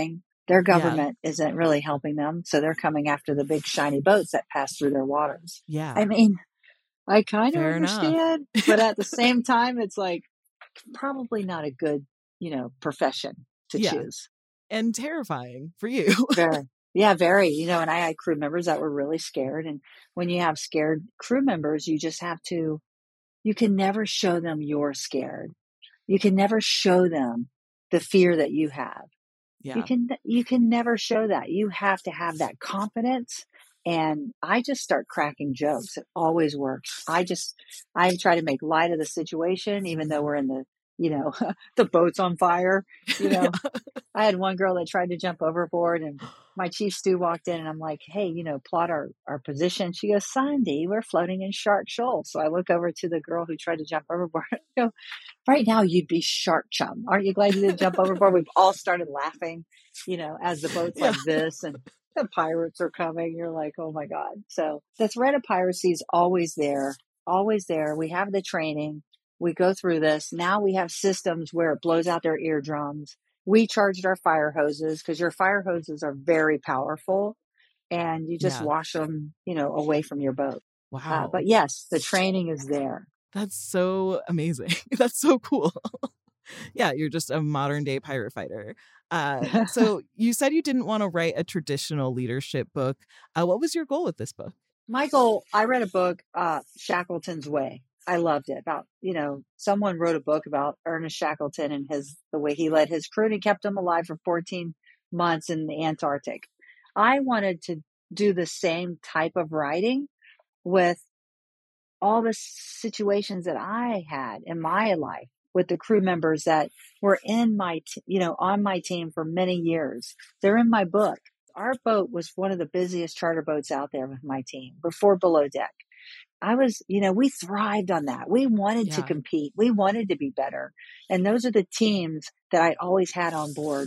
Their Yeah. government isn't really helping them. So they're coming after the big shiny boats that pass through their waters. Yeah. I mean, I kind of Fair enough. understand, but at the same time, it's like probably not a good, you know, profession to Yeah. choose. And terrifying for you. Very. Yeah, very. You know, and I had crew members that were really scared. And when you have scared crew members, you just have to, you can never show them you're scared. You can never show them the fear that you have. Yeah. You can, you can never show that. You have to have that confidence. And I just start cracking jokes. It always works. I just, I try to make light of the situation, even though we're in the, you know, the boat's on fire. You know, I had one girl that tried to jump overboard, and my chief stew walked in, and I'm like, hey, you know, plot our, our position. She goes, Sandy, we're floating in Shark Shoal. So I look over to the girl who tried to jump overboard. I go, right now you'd be shark chum. Aren't you glad you didn't jump overboard? We've all started laughing, you know, as the boat's Yeah. like this and the pirates are coming. You're like, oh my God. So the threat of piracy is always there, always there. We have the training. We go through this. Now we have systems where it blows out their eardrums. We charged our fire hoses because your fire hoses are very powerful, and you just Yeah. wash them, you know, away from your boat. Uh, Wow. but yes, the training is there. That's so amazing. That's so cool. Yeah, you're just a modern day pirate fighter. Uh, so you said you didn't want to write a traditional leadership book. Uh, what was your goal with this book? My goal, I read a book, uh, Shackleton's Way. I loved it. About, you know, someone wrote a book about Ernest Shackleton and his, the way he led his crew and he kept them alive for fourteen months in the Antarctic. I wanted to do the same type of writing with all the situations that I had in my life with the crew members that were in my, t- you know, on my team for many years. They're in my book. Our boat was one of the busiest charter boats out there with my team before Below Deck. I was, you know, we thrived on that. We wanted to Yeah. compete. We wanted to be better. And those are the teams that I always had on board.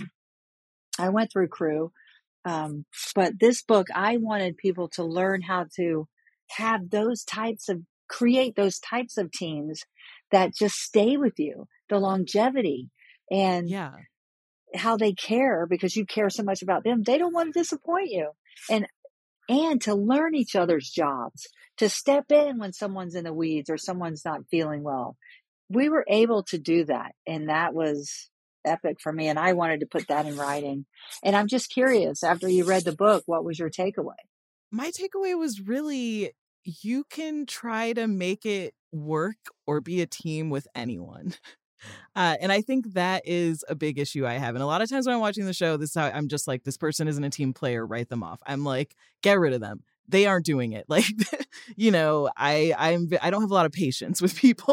I went through crew. Um, but this book, I wanted people to learn how to have those types of, create those types of teams that just stay with you, the longevity and Yeah. how they care because you care so much about them. They don't want to disappoint you. And and to learn each other's jobs, to step in when someone's in the weeds or someone's not feeling well. We were able to do that. And that was epic for me. And I wanted to put that in writing. And I'm just curious, after you read the book, what was your takeaway? My takeaway was really you can try to make it work or be a team with anyone. Uh, and I think that is a big issue I have. And a lot of times when I'm watching the show, this is how I'm just like, this person isn't a team player, write them off. I'm like, get rid of them. They aren't doing it. Like, you know, I I'm I don't have a lot of patience with people,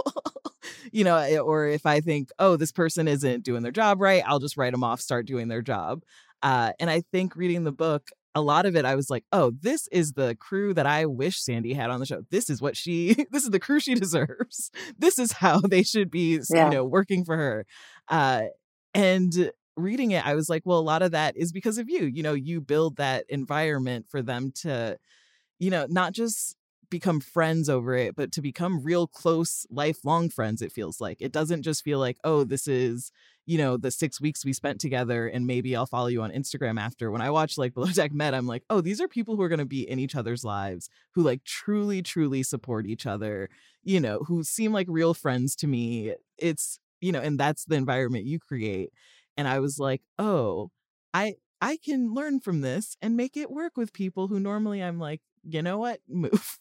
you know, or if I think, oh, this person isn't doing their job right, I'll just write them off, start doing their job. Uh, and I think reading the book, a lot of it, I was like, oh, this is the crew that I wish Sandy had on the show. This is what she, this is the crew she deserves. This is how they should be, Yeah. you know, working for her. Uh, and reading it, I was like, well, a lot of that is because of you. You know, you build that environment for them to, you know, not just become friends over it, but to become real close, lifelong friends, it feels like. It doesn't just feel like, oh, this is, you know, the six weeks we spent together and maybe I'll follow you on Instagram after. When I watch like Below Deck Med, I'm like, oh, these are people who are going to be in each other's lives, who like truly, truly support each other, you know, who seem like real friends to me. It's, you know, and that's the environment you create. And I was like, oh, I, I can learn from this and make it work with people who normally I'm like, you know what, move.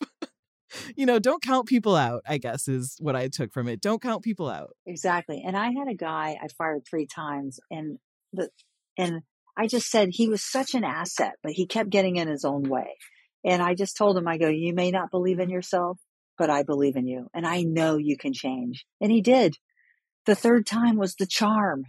You know, don't count people out, I guess, is what I took from it. Don't count people out. Exactly. And I had a guy I fired three times and the, and I just said he was such an asset, but he kept getting in his own way. And I just told him, I go, you may not believe in yourself, but I believe in you. And I know you can change. And he did. The third time was the charm.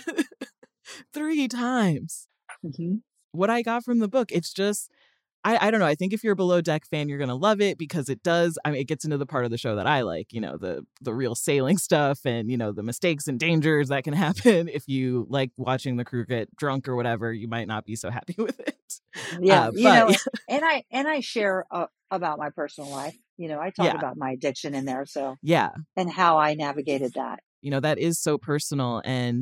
Three times. Mm-hmm. What I got from the book, it's just, I, I don't know. I think if you're a Below Deck fan, you're going to love it because it does. I mean, it gets into the part of the show that I like, you know, the the real sailing stuff and, you know, the mistakes and dangers that can happen. If you like watching the crew get drunk or whatever, you might not be so happy with it. Yeah. Uh, you but, know, and I, and I share uh, about my personal life. You know, I talk Yeah. about my addiction in there. So, yeah, and how I navigated that. you know, that is so personal. And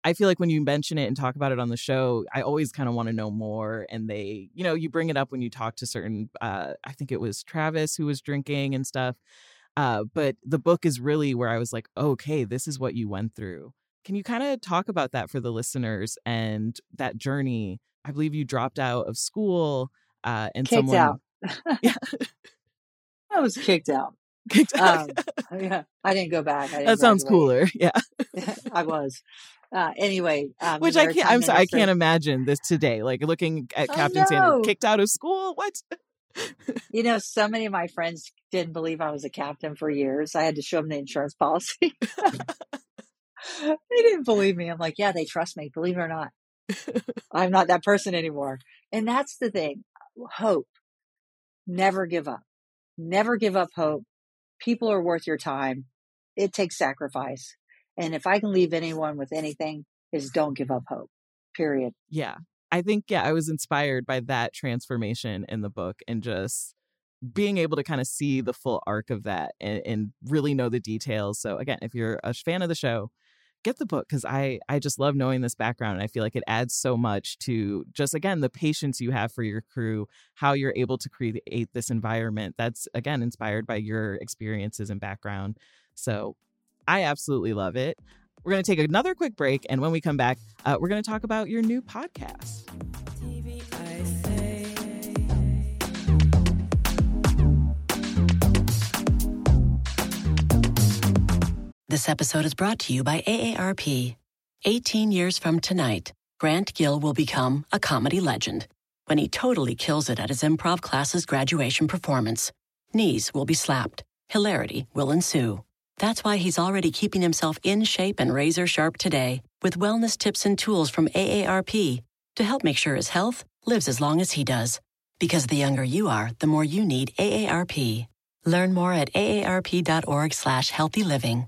I feel like when you mention it and talk about it on the show, I always kind of want to know more. And they, you know, you bring it up when you talk to certain, uh, I think it was Travis who was drinking and stuff. Uh, but the book is really where I was like, okay, this is what you went through. Can you kind of talk about that for the listeners and that journey? I believe you dropped out of school uh, and Kicked someone. out. Yeah. I was kicked out. Kicked out. Um, yeah, I didn't go back. I didn't That sounds graduate. cooler. Yeah. I was. Uh, anyway, um, Which the I can't, Maritime I'm sorry, I Ministry- can't imagine this today. Like looking at I Captain Sandy, know. kicked out of school. What? You know, so many of my friends didn't believe I was a captain for years. I had to show them the insurance policy. They didn't believe me. I'm like, yeah, they trust me. Believe it or not, I'm not that person anymore. And that's the thing. Hope. Never give up. Never give up hope. People are worth your time. It takes sacrifice. And if I can leave anyone with anything, is don't give up hope. Period. Yeah. I think, yeah, I was inspired by that transformation in the book and just being able to kind of see the full arc of that and, and really know the details. So again, if you're a fan of the show, get the book, because I, I just love knowing this background. And I feel like it adds so much to just, again, the patience you have for your crew, how you're able to create this environment that's, again, inspired by your experiences and background. So I absolutely love it. We're going to take another quick break. And when we come back, uh, we're going to talk about your new podcast. T V I say. This episode is brought to you by A A R P. eighteen years from tonight, Grant Gill will become a comedy legend when he totally kills it at his improv class's graduation performance. Knees will be slapped. Hilarity will ensue. That's why he's already keeping himself in shape and razor sharp today with wellness tips and tools from A A R P to help make sure his health lives as long as he does. Because the younger you are, the more you need A A R P. Learn more at aarp.org slash healthy living.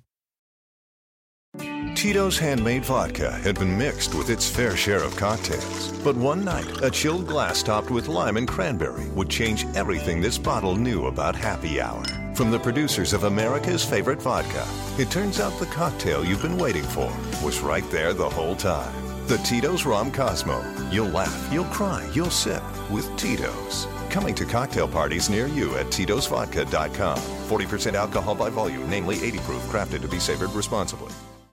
Tito's handmade vodka had been mixed with its fair share of cocktails. But one night, a chilled glass topped with lime and cranberry would change everything this bottle knew about happy hour. From the producers of America's favorite vodka, it turns out the cocktail you've been waiting for was right there the whole time. The Tito's Rom Cosmo. You'll laugh, you'll cry, you'll sip with Tito's. Coming to cocktail parties near you at Titos Vodka dot com. forty percent alcohol by volume, namely eighty proof, crafted to be savored responsibly.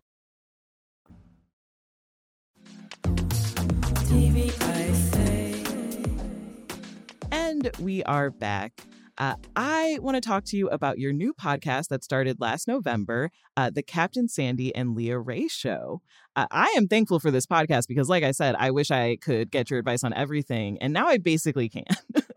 T V I say. And we are back. Uh, I want to talk to you about your new podcast that started last November, uh, the Captain Sandy and Leah Rae Show. Uh, I am thankful for this podcast because, like I said, I wish I could get your advice on everything, and now I basically can.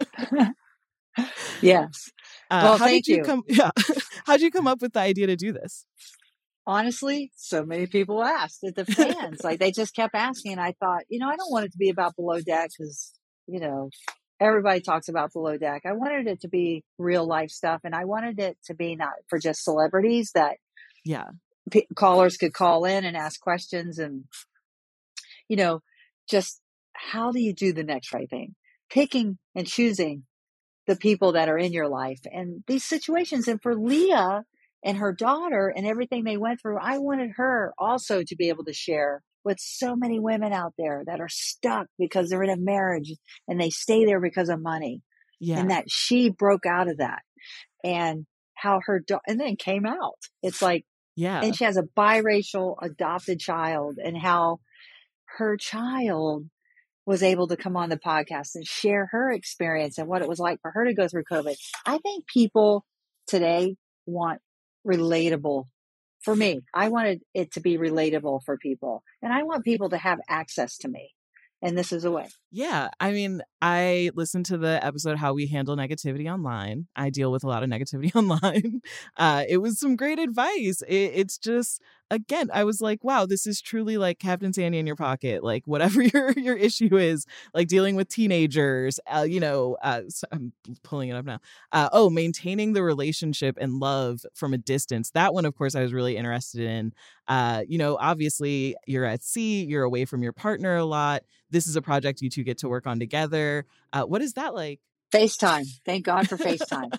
Yes. Uh, Well, how thank did you, you. come? Yeah, how did you come up with the idea to do this? Honestly, so many people asked at the fans. Like they just kept asking. And I thought, you know, I don't want it to be about Below Deck because, you know, everybody talks about Below Deck. I wanted it to be real life stuff. And I wanted it to be not for just celebrities that Yeah, p- callers could call in and ask questions and, you know, just how do you do the next right thing? Picking and choosing the people that are in your life and these situations. And for Leah and her daughter and everything they went through, I wanted her also to be able to share with so many women out there that are stuck because they're in a marriage and they stay there because of money. yeah, And that she broke out of that and how her, da- and then came out. It's like, yeah, and she has a biracial adopted child and how her child was able to come on the podcast and share her experience and what it was like for her to go through COVID. I think people today want relatable. For me, I wanted it to be relatable for people and I want people to have access to me. And this is a way. yeah. I mean, I listened to the episode How We Handle Negativity Online. I deal with a lot of negativity online. Uh, it was some great advice. It, it's just, again, I was like, wow, this is truly like Captain Sandy in your pocket. Like whatever your your issue is, like dealing with teenagers, uh, you know, uh, so I'm pulling it up now. Uh, oh, maintaining the relationship and love from a distance. That one, of course, I was really interested in. Uh, you know, obviously you're at sea, you're away from your partner a lot. This is a project you two get to work on together. Uh, what is that like? FaceTime. Thank God for FaceTime.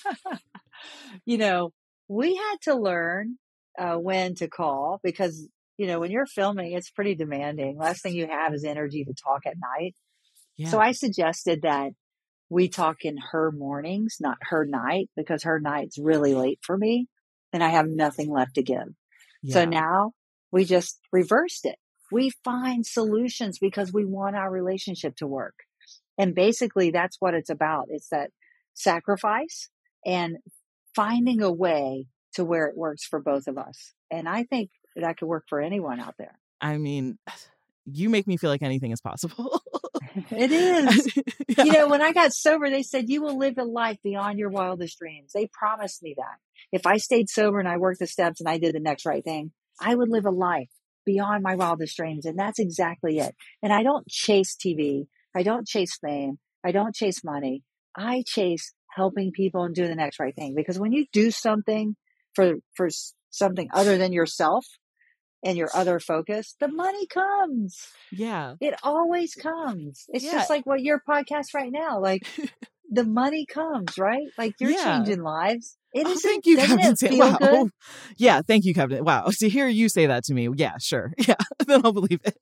You know, we had to learn uh, when to call because you know, when you're filming, it's pretty demanding. Last thing you have is energy to talk at night. Yeah. So I suggested that we talk in her mornings, not her night, because her night's really late for me and I have nothing left to give. So Yeah. now we just reversed it. We find solutions because we want our relationship to work. And basically that's what it's about. It's that sacrifice and finding a way to where it works for both of us. And I think that could work for anyone out there. I mean, you make me feel like anything is possible. It is. Yeah. You know, when I got sober, they said, you will live a life beyond your wildest dreams. They promised me that. If I stayed sober and I worked the steps and I did the next right thing, I would live a life beyond my wildest dreams. And that's exactly it. And I don't chase T V. I don't chase fame. I don't chase money. I chase helping people and doing the next right thing. Because when you do something for, for something other than yourself and your other focus, the money comes. Yeah. It always comes. It's Yeah. just like what your podcast right now, like the money comes, right? Like you're Yeah. changing lives. It Oh, isn't, thank you, doesn't Captain it Sam. feel Wow. good? Yeah, thank you, Captain. Wow. To hear you say that to me, yeah, sure. Yeah, then I'll believe it.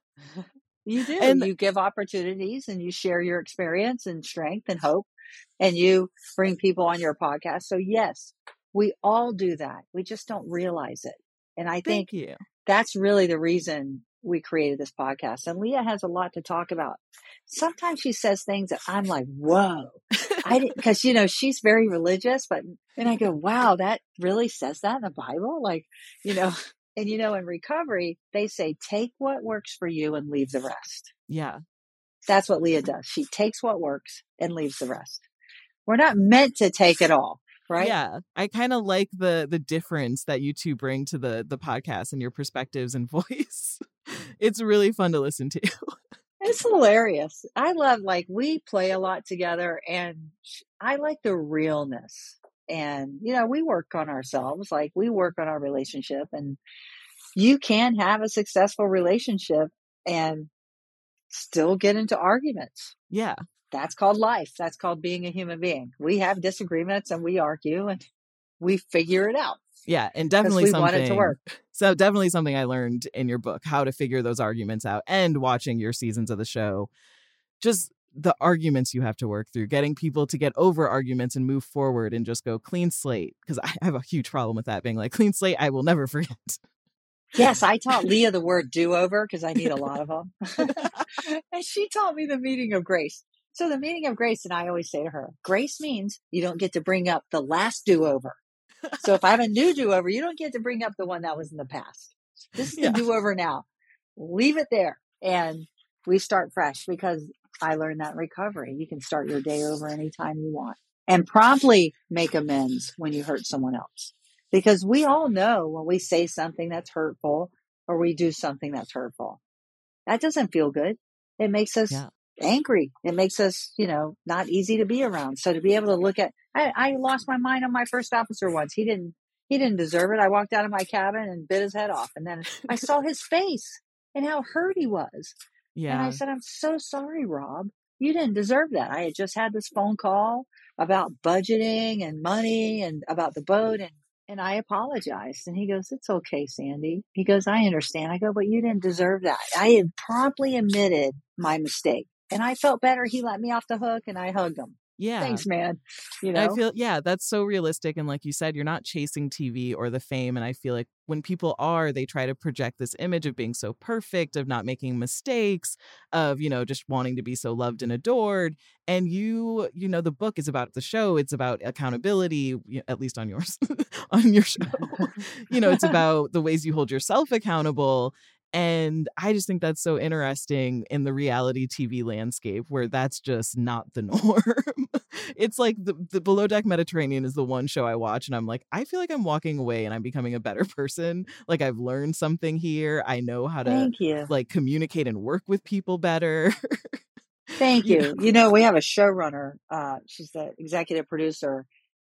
You do. And You give opportunities and you share your experience and strength and hope, and you bring people on your podcast. So yes, we all do that. We just don't realize it. And I think thank you. that's really the reason we created this podcast. And Leah has a lot to talk about. Sometimes she says things that I'm like, whoa, I didn't, cause you know, she's very religious, but then I go, wow, that really says that in the Bible. Like, you know, and you know, in recovery, they say, take what works for you and leave the rest. Yeah. That's what Leah does. She takes what works and leaves the rest. We're not meant to take it all, right? Yeah. I kind of like the the difference that you two bring to the the podcast and your perspectives and voice. It's really fun to listen to. It's hilarious. I love, like, we play a lot together and I like the realness. And, you know, we work on ourselves, like we work on our relationship, and you can have a successful relationship and still get into arguments. Yeah. That's called life. That's called being a human being. We have disagreements and we argue and we figure it out. Yeah, and Because definitely we something. want it to work. So definitely something I learned in your book, how to figure those arguments out, and watching your seasons of the show. Just the arguments you have to work through, getting people to get over arguments and move forward and just go clean slate. Because I have a huge problem with that, being like, clean slate, I will never forget. Yes, I taught Leah the word do-over because I need a lot of them. And she taught me the meaning of grace. So the meaning of grace, and I always say to her, grace means you don't get to bring up the last do-over. So if I have a new do-over, you don't get to bring up the one that was in the past. This is Yeah. the do-over now. Leave it there. And we start fresh, because I learned that in recovery. You can start your day over anytime you want and promptly make amends when you hurt someone else. Because we all know when we say something that's hurtful or we do something that's hurtful, that doesn't feel good. It makes us Yeah. angry. It makes us, you know, not easy to be around. So to be able to look at, I, I lost my mind on my first officer once. He didn't, he didn't deserve it. I walked out of my cabin and bit his head off. And then I saw his face and how hurt he was. Yeah. And I said, I'm so sorry, Rob. You didn't deserve that. I had just had this phone call about budgeting and money and about the boat. And, and I apologized. And he goes, it's okay, Sandy. He goes, I understand. I go, but you didn't deserve that. I had promptly admitted my mistake. And I felt better. He let me off the hook and I hugged him. Yeah. Thanks, man. You I know, feel, yeah, that's so realistic. And like you said, you're not chasing T V or the fame. And I feel like when people are, they try to project this image of being so perfect, of not making mistakes, of, you know, just wanting to be so loved and adored. And you, you know, the book is about the show. It's about accountability, y- at least on yours, on your show. You know, it's about the ways you hold yourself accountable. And I just think that's so interesting in the reality T V landscape, where that's just not the norm. It's like the, the Below Deck Mediterranean is the one show I watch and I'm like, I feel like I'm walking away and I'm becoming a better person. Like I've learned something here. I know how to thank you. like communicate and work with people better. Thank You you. know? You know, we have a showrunner. Uh, she's the executive producer,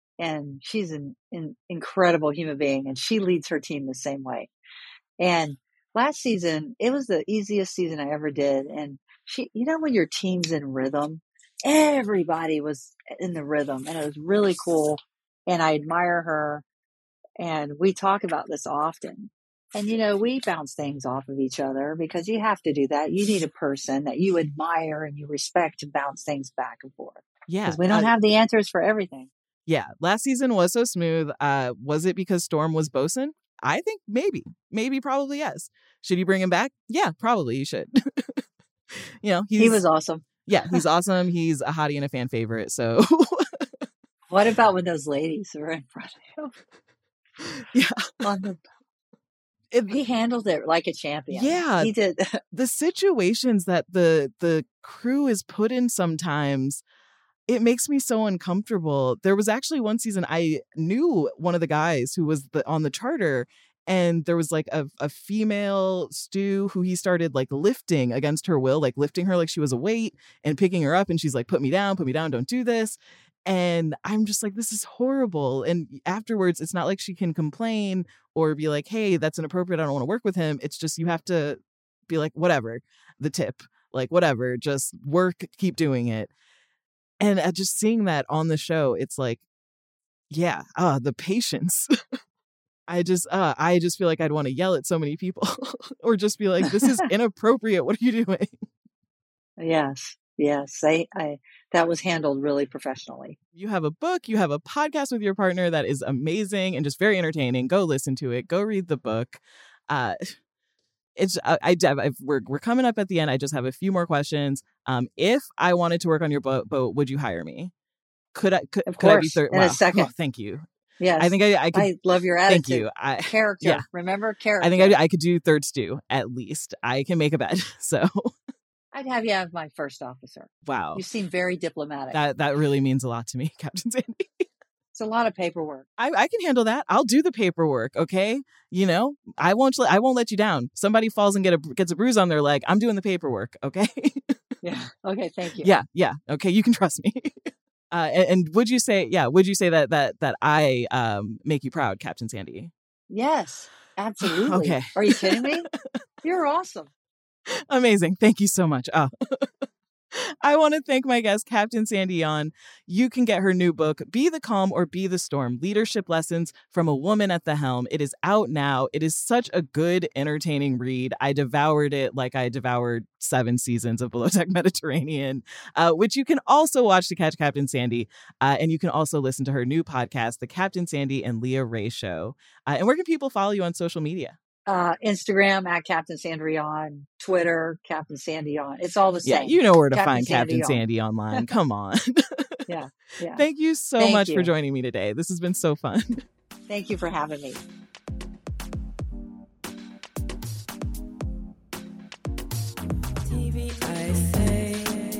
and she's an, an incredible human being, and she leads her team the same way. And last season, it was the easiest season I ever did. And she, you know, when your team's in rhythm, everybody was in the rhythm, and it was really cool. And I admire her. And we talk about this often. And, you know, we bounce things off of each other because you have to do that. You need a person that you admire and you respect to bounce things back and forth. Yeah. Because we don't uh, have the answers for everything. Yeah, last season was so smooth. Uh, was it because Storm was bosun? I think maybe, maybe, probably yes. Should you bring him back? Yeah, probably you should. You know, he's, He was awesome. yeah, he's awesome. He's a hottie and a fan favorite. So What about when those ladies were in front of him? yeah, On the, It- he handled it like a champion. Yeah. He did. the situations that the the crew is put in sometimes, it makes me so uncomfortable. There was actually one season I knew one of the guys who was the, on the charter, and there was like a, a female stew who he started like lifting against her will, like lifting her like she was a weight and picking her up. And she's like, put me down, put me down, don't do this. And I'm just like, this is horrible. And afterwards, it's not like she can complain or be like, hey, that's inappropriate. I don't want to work with him. It's just you have to be like, whatever, the tip, like whatever, just work, keep doing it. And uh, just seeing that on the show, it's like, yeah, uh, the patience. I just, uh, I just feel like I'd want to yell at so many people or just be like, this is inappropriate. What are you doing? Yes. Yes. They, I, that was handled really professionally. You have a book, you have a podcast with your partner that is amazing and just very entertaining. Go listen to it. Go read the book. Uh, it's I, I, I we're we're coming up at the end. I just have a few more questions. Um, if I wanted to work on your boat, boat would you hire me? Could I? Could, Of could I be course, third? in a second. Oh, thank you. Yes. I think I, I could. I love your attitude. Thank you. I, Character. Yeah. Remember character. I think I, I could do third stew at least. I can make a bed. So I'd have you have my first officer. wow, You seem very diplomatic. that that really means a lot to me, Captain Sandy. It's a lot of paperwork. I, I can handle that. I'll do the paperwork. Okay, you know, I won't. I won't let you down. Somebody falls and get a gets a bruise on their leg. I'm doing the paperwork. Okay. Yeah. Okay. Thank you. Yeah. Yeah. Okay. You can trust me. Uh, and, and would you say, yeah, would you say that that that I um make you proud, Captain Sandy? Yes. Absolutely. Okay. Are you kidding me? You're awesome. Amazing. Thank you so much. Oh. I want to thank my guest, Captain Sandy Yon. You can get her new book, Be the Calm or Be the Storm, Leadership Lessons from a Woman at the Helm. It is out now. It is such a good, entertaining read. I devoured it like I devoured seven seasons of Below Deck Mediterranean, uh, which you can also watch to catch Captain Sandy. Uh, and you can also listen to her new podcast, The Captain Sandy and Leah Ray Show. Uh, and where can people follow you on social media? Uh, Instagram at Captain Sandy on, Twitter, Captain Sandy on. It's all the Yeah, same. you know where to Captain find Sandy Captain on. Sandy online. Come on. Yeah. Yeah. Thank you so Thank much for you. joining me today. This has been so fun. Thank you for having me. T V, I say.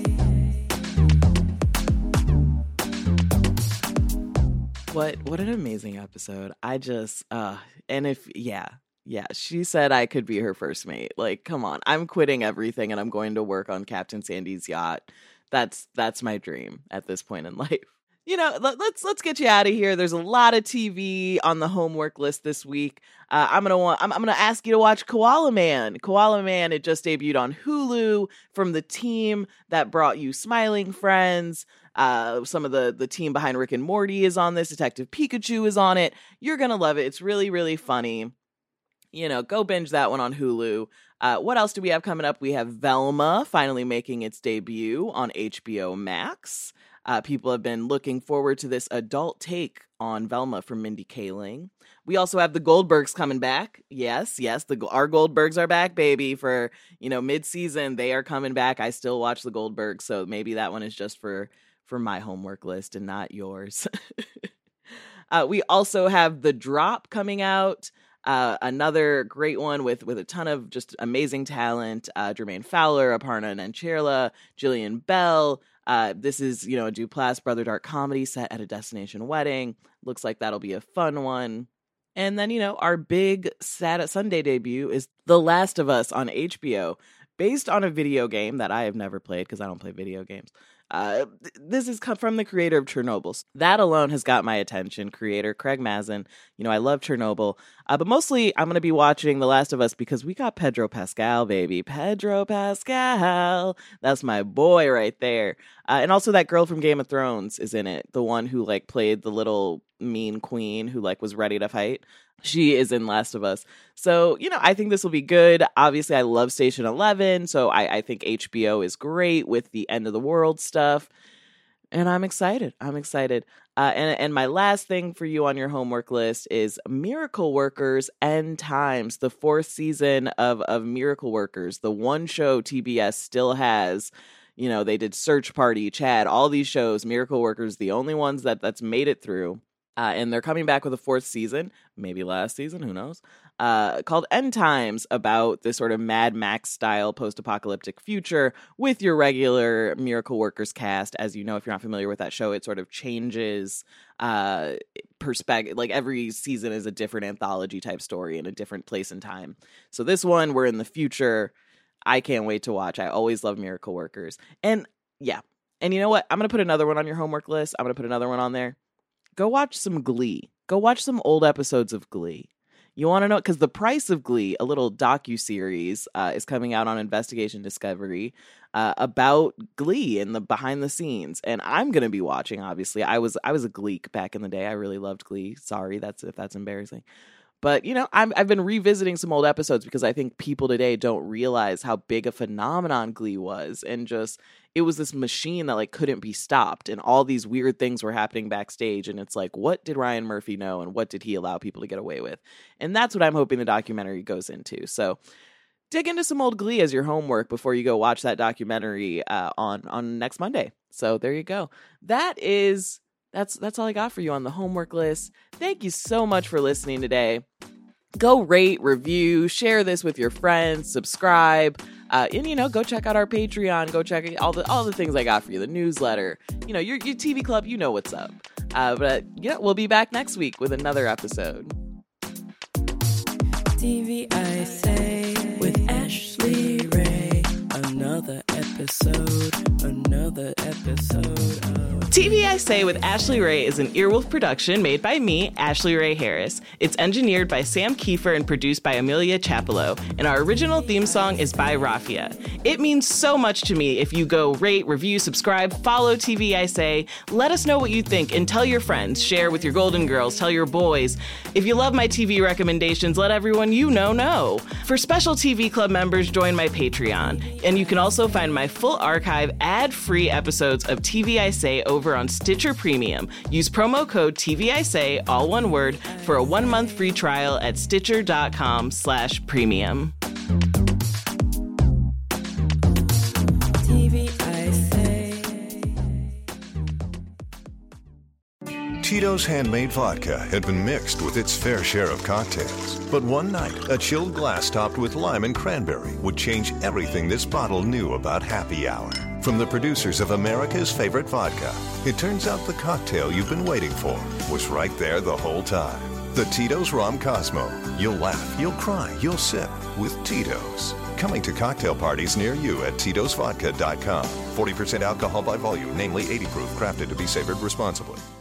What what an amazing episode. I just uh and if yeah, yeah, she said I could be her first mate. Like, come on. I'm quitting everything and I'm going to work on Captain Sandy's yacht. That's that's my dream at this point in life. You know, let, let's let's get you out of here. There's a lot of T V on the homework list this week. Uh, I'm gonna want. I'm, I'm gonna ask you to watch Koala Man. Koala Man. It just debuted on Hulu from the team that brought you Smiling Friends. Uh, some of the the team behind Rick and Morty is on this. Detective Pikachu is on it. You're gonna love it. It's really really funny. You know, go binge that one on Hulu. Uh, what else do we have coming up? We have Velma finally making its debut on H B O Max. Uh, people have been looking forward to this adult take on Velma from Mindy Kaling. We also have the Goldbergs coming back. Yes, yes, the our Goldbergs are back, baby. For, you know, mid-season, they are coming back. I still watch the Goldbergs, so maybe that one is just for for my homework list and not yours. uh, we also have The Drop coming out. Uh, another great one with with a ton of just amazing talent. Uh, Jermaine Fowler, Aparna Nancherla, Jillian Bell. Uh, this is, you know, a Duplass Brother Dark comedy set at a destination wedding. Looks like that'll be a fun one. And then, you know, our big Saturday Sunday debut is The Last of Us on H B O, based on a video game that I have never played because I don't play video games. Uh, th- this is come from the creator of Chernobyl. That alone has got my attention. Creator Craig Mazin. You know, I love Chernobyl. Uh, but mostly I'm going to be watching The Last of Us because we got Pedro Pascal, baby. Pedro Pascal. That's my boy right there. Uh, and also that girl from Game of Thrones is in it. The one who like played the little mean queen who like was ready to fight. She is in Last of Us. So, you know, I think this will be good. Obviously, I love Station eleven. So I, I think H B O is great with the end of the world stuff. And I'm excited. I'm excited. Uh, and, and my last thing for you on your homework list is Miracle Workers End Times, the fourth season of, of Miracle Workers, the one show T B S still has. You know, they did Search Party, Chad, all these shows. Miracle Workers, the only ones that that's made it through. Uh, and they're coming back with a fourth season, maybe last season, who knows, uh, called End Times, about this sort of Mad Max-style post-apocalyptic future with your regular Miracle Workers cast. As you know, if you're not familiar with that show, it sort of changes uh, perspective. Like every season is a different anthology-type story in a different place and time. So this one, we're in the future. I can't wait to watch. I always love Miracle Workers. And yeah, and you know what? I'm going to put another one on your homework list. I'm going to put another one on there. Go watch some Glee. Go watch some old episodes of Glee. You want to know? Because The Price of Glee, a little docuseries, uh, is coming out on Investigation Discovery uh, about Glee and the behind the scenes. And I'm going to be watching, obviously. I was I was a Gleek back in the day. I really loved Glee. Sorry that's if that's embarrassing. But, you know, I'm, I've been revisiting some old episodes because I think people today don't realize how big a phenomenon Glee was. And just, it was this machine that, like, couldn't be stopped. And all these weird things were happening backstage. And it's like, what did Ryan Murphy know? And what did he allow people to get away with? And that's what I'm hoping the documentary goes into. So dig into some old Glee as your homework before you go watch that documentary uh, on, on next Monday. So there you go. That is... That's that's all I got for you on the homework list. Thank you so much for listening today. Go rate, review, share this with your friends, subscribe, uh, and, you know, go check out our Patreon. Go check all the all the things I got for you, the newsletter, you know, your, your T V club, you know what's up. Uh, but, yeah, we'll be back next week with another episode. T V I Say with Ashley Ray. Another episode, another episode of T V I Say with Ashley Ray is an Earwolf production made by me, Ashley Ray Harris. It's engineered by Sam Kiefer and produced by Amelia Chapello, and our original theme song is by Rafia. It means so much to me if you go rate, review, subscribe, follow T V I Say, let us know what you think, and tell your friends, share with your Golden Girls, tell your boys. If you love my T V recommendations, let everyone you know know. For special T V Club members, join my Patreon, and you can also find my full archive ad-free episodes of T V I Say over on Stitcher Premium. Use promo code T V I Say, all one word, for a one-month free trial at stitcher.com slash premium. T V I Say. Tito's handmade vodka had been mixed with its fair share of cocktails. But one night, a chilled glass topped with lime and cranberry would change everything this bottle knew about happy hour. From the producers of America's favorite vodka, it turns out the cocktail you've been waiting for was right there the whole time. The Tito's Rom Cosmo. You'll laugh, you'll cry, you'll sip with Tito's. Coming to cocktail parties near you at Titos Vodka dot com. forty percent alcohol by volume, namely eighty proof, crafted to be savored responsibly.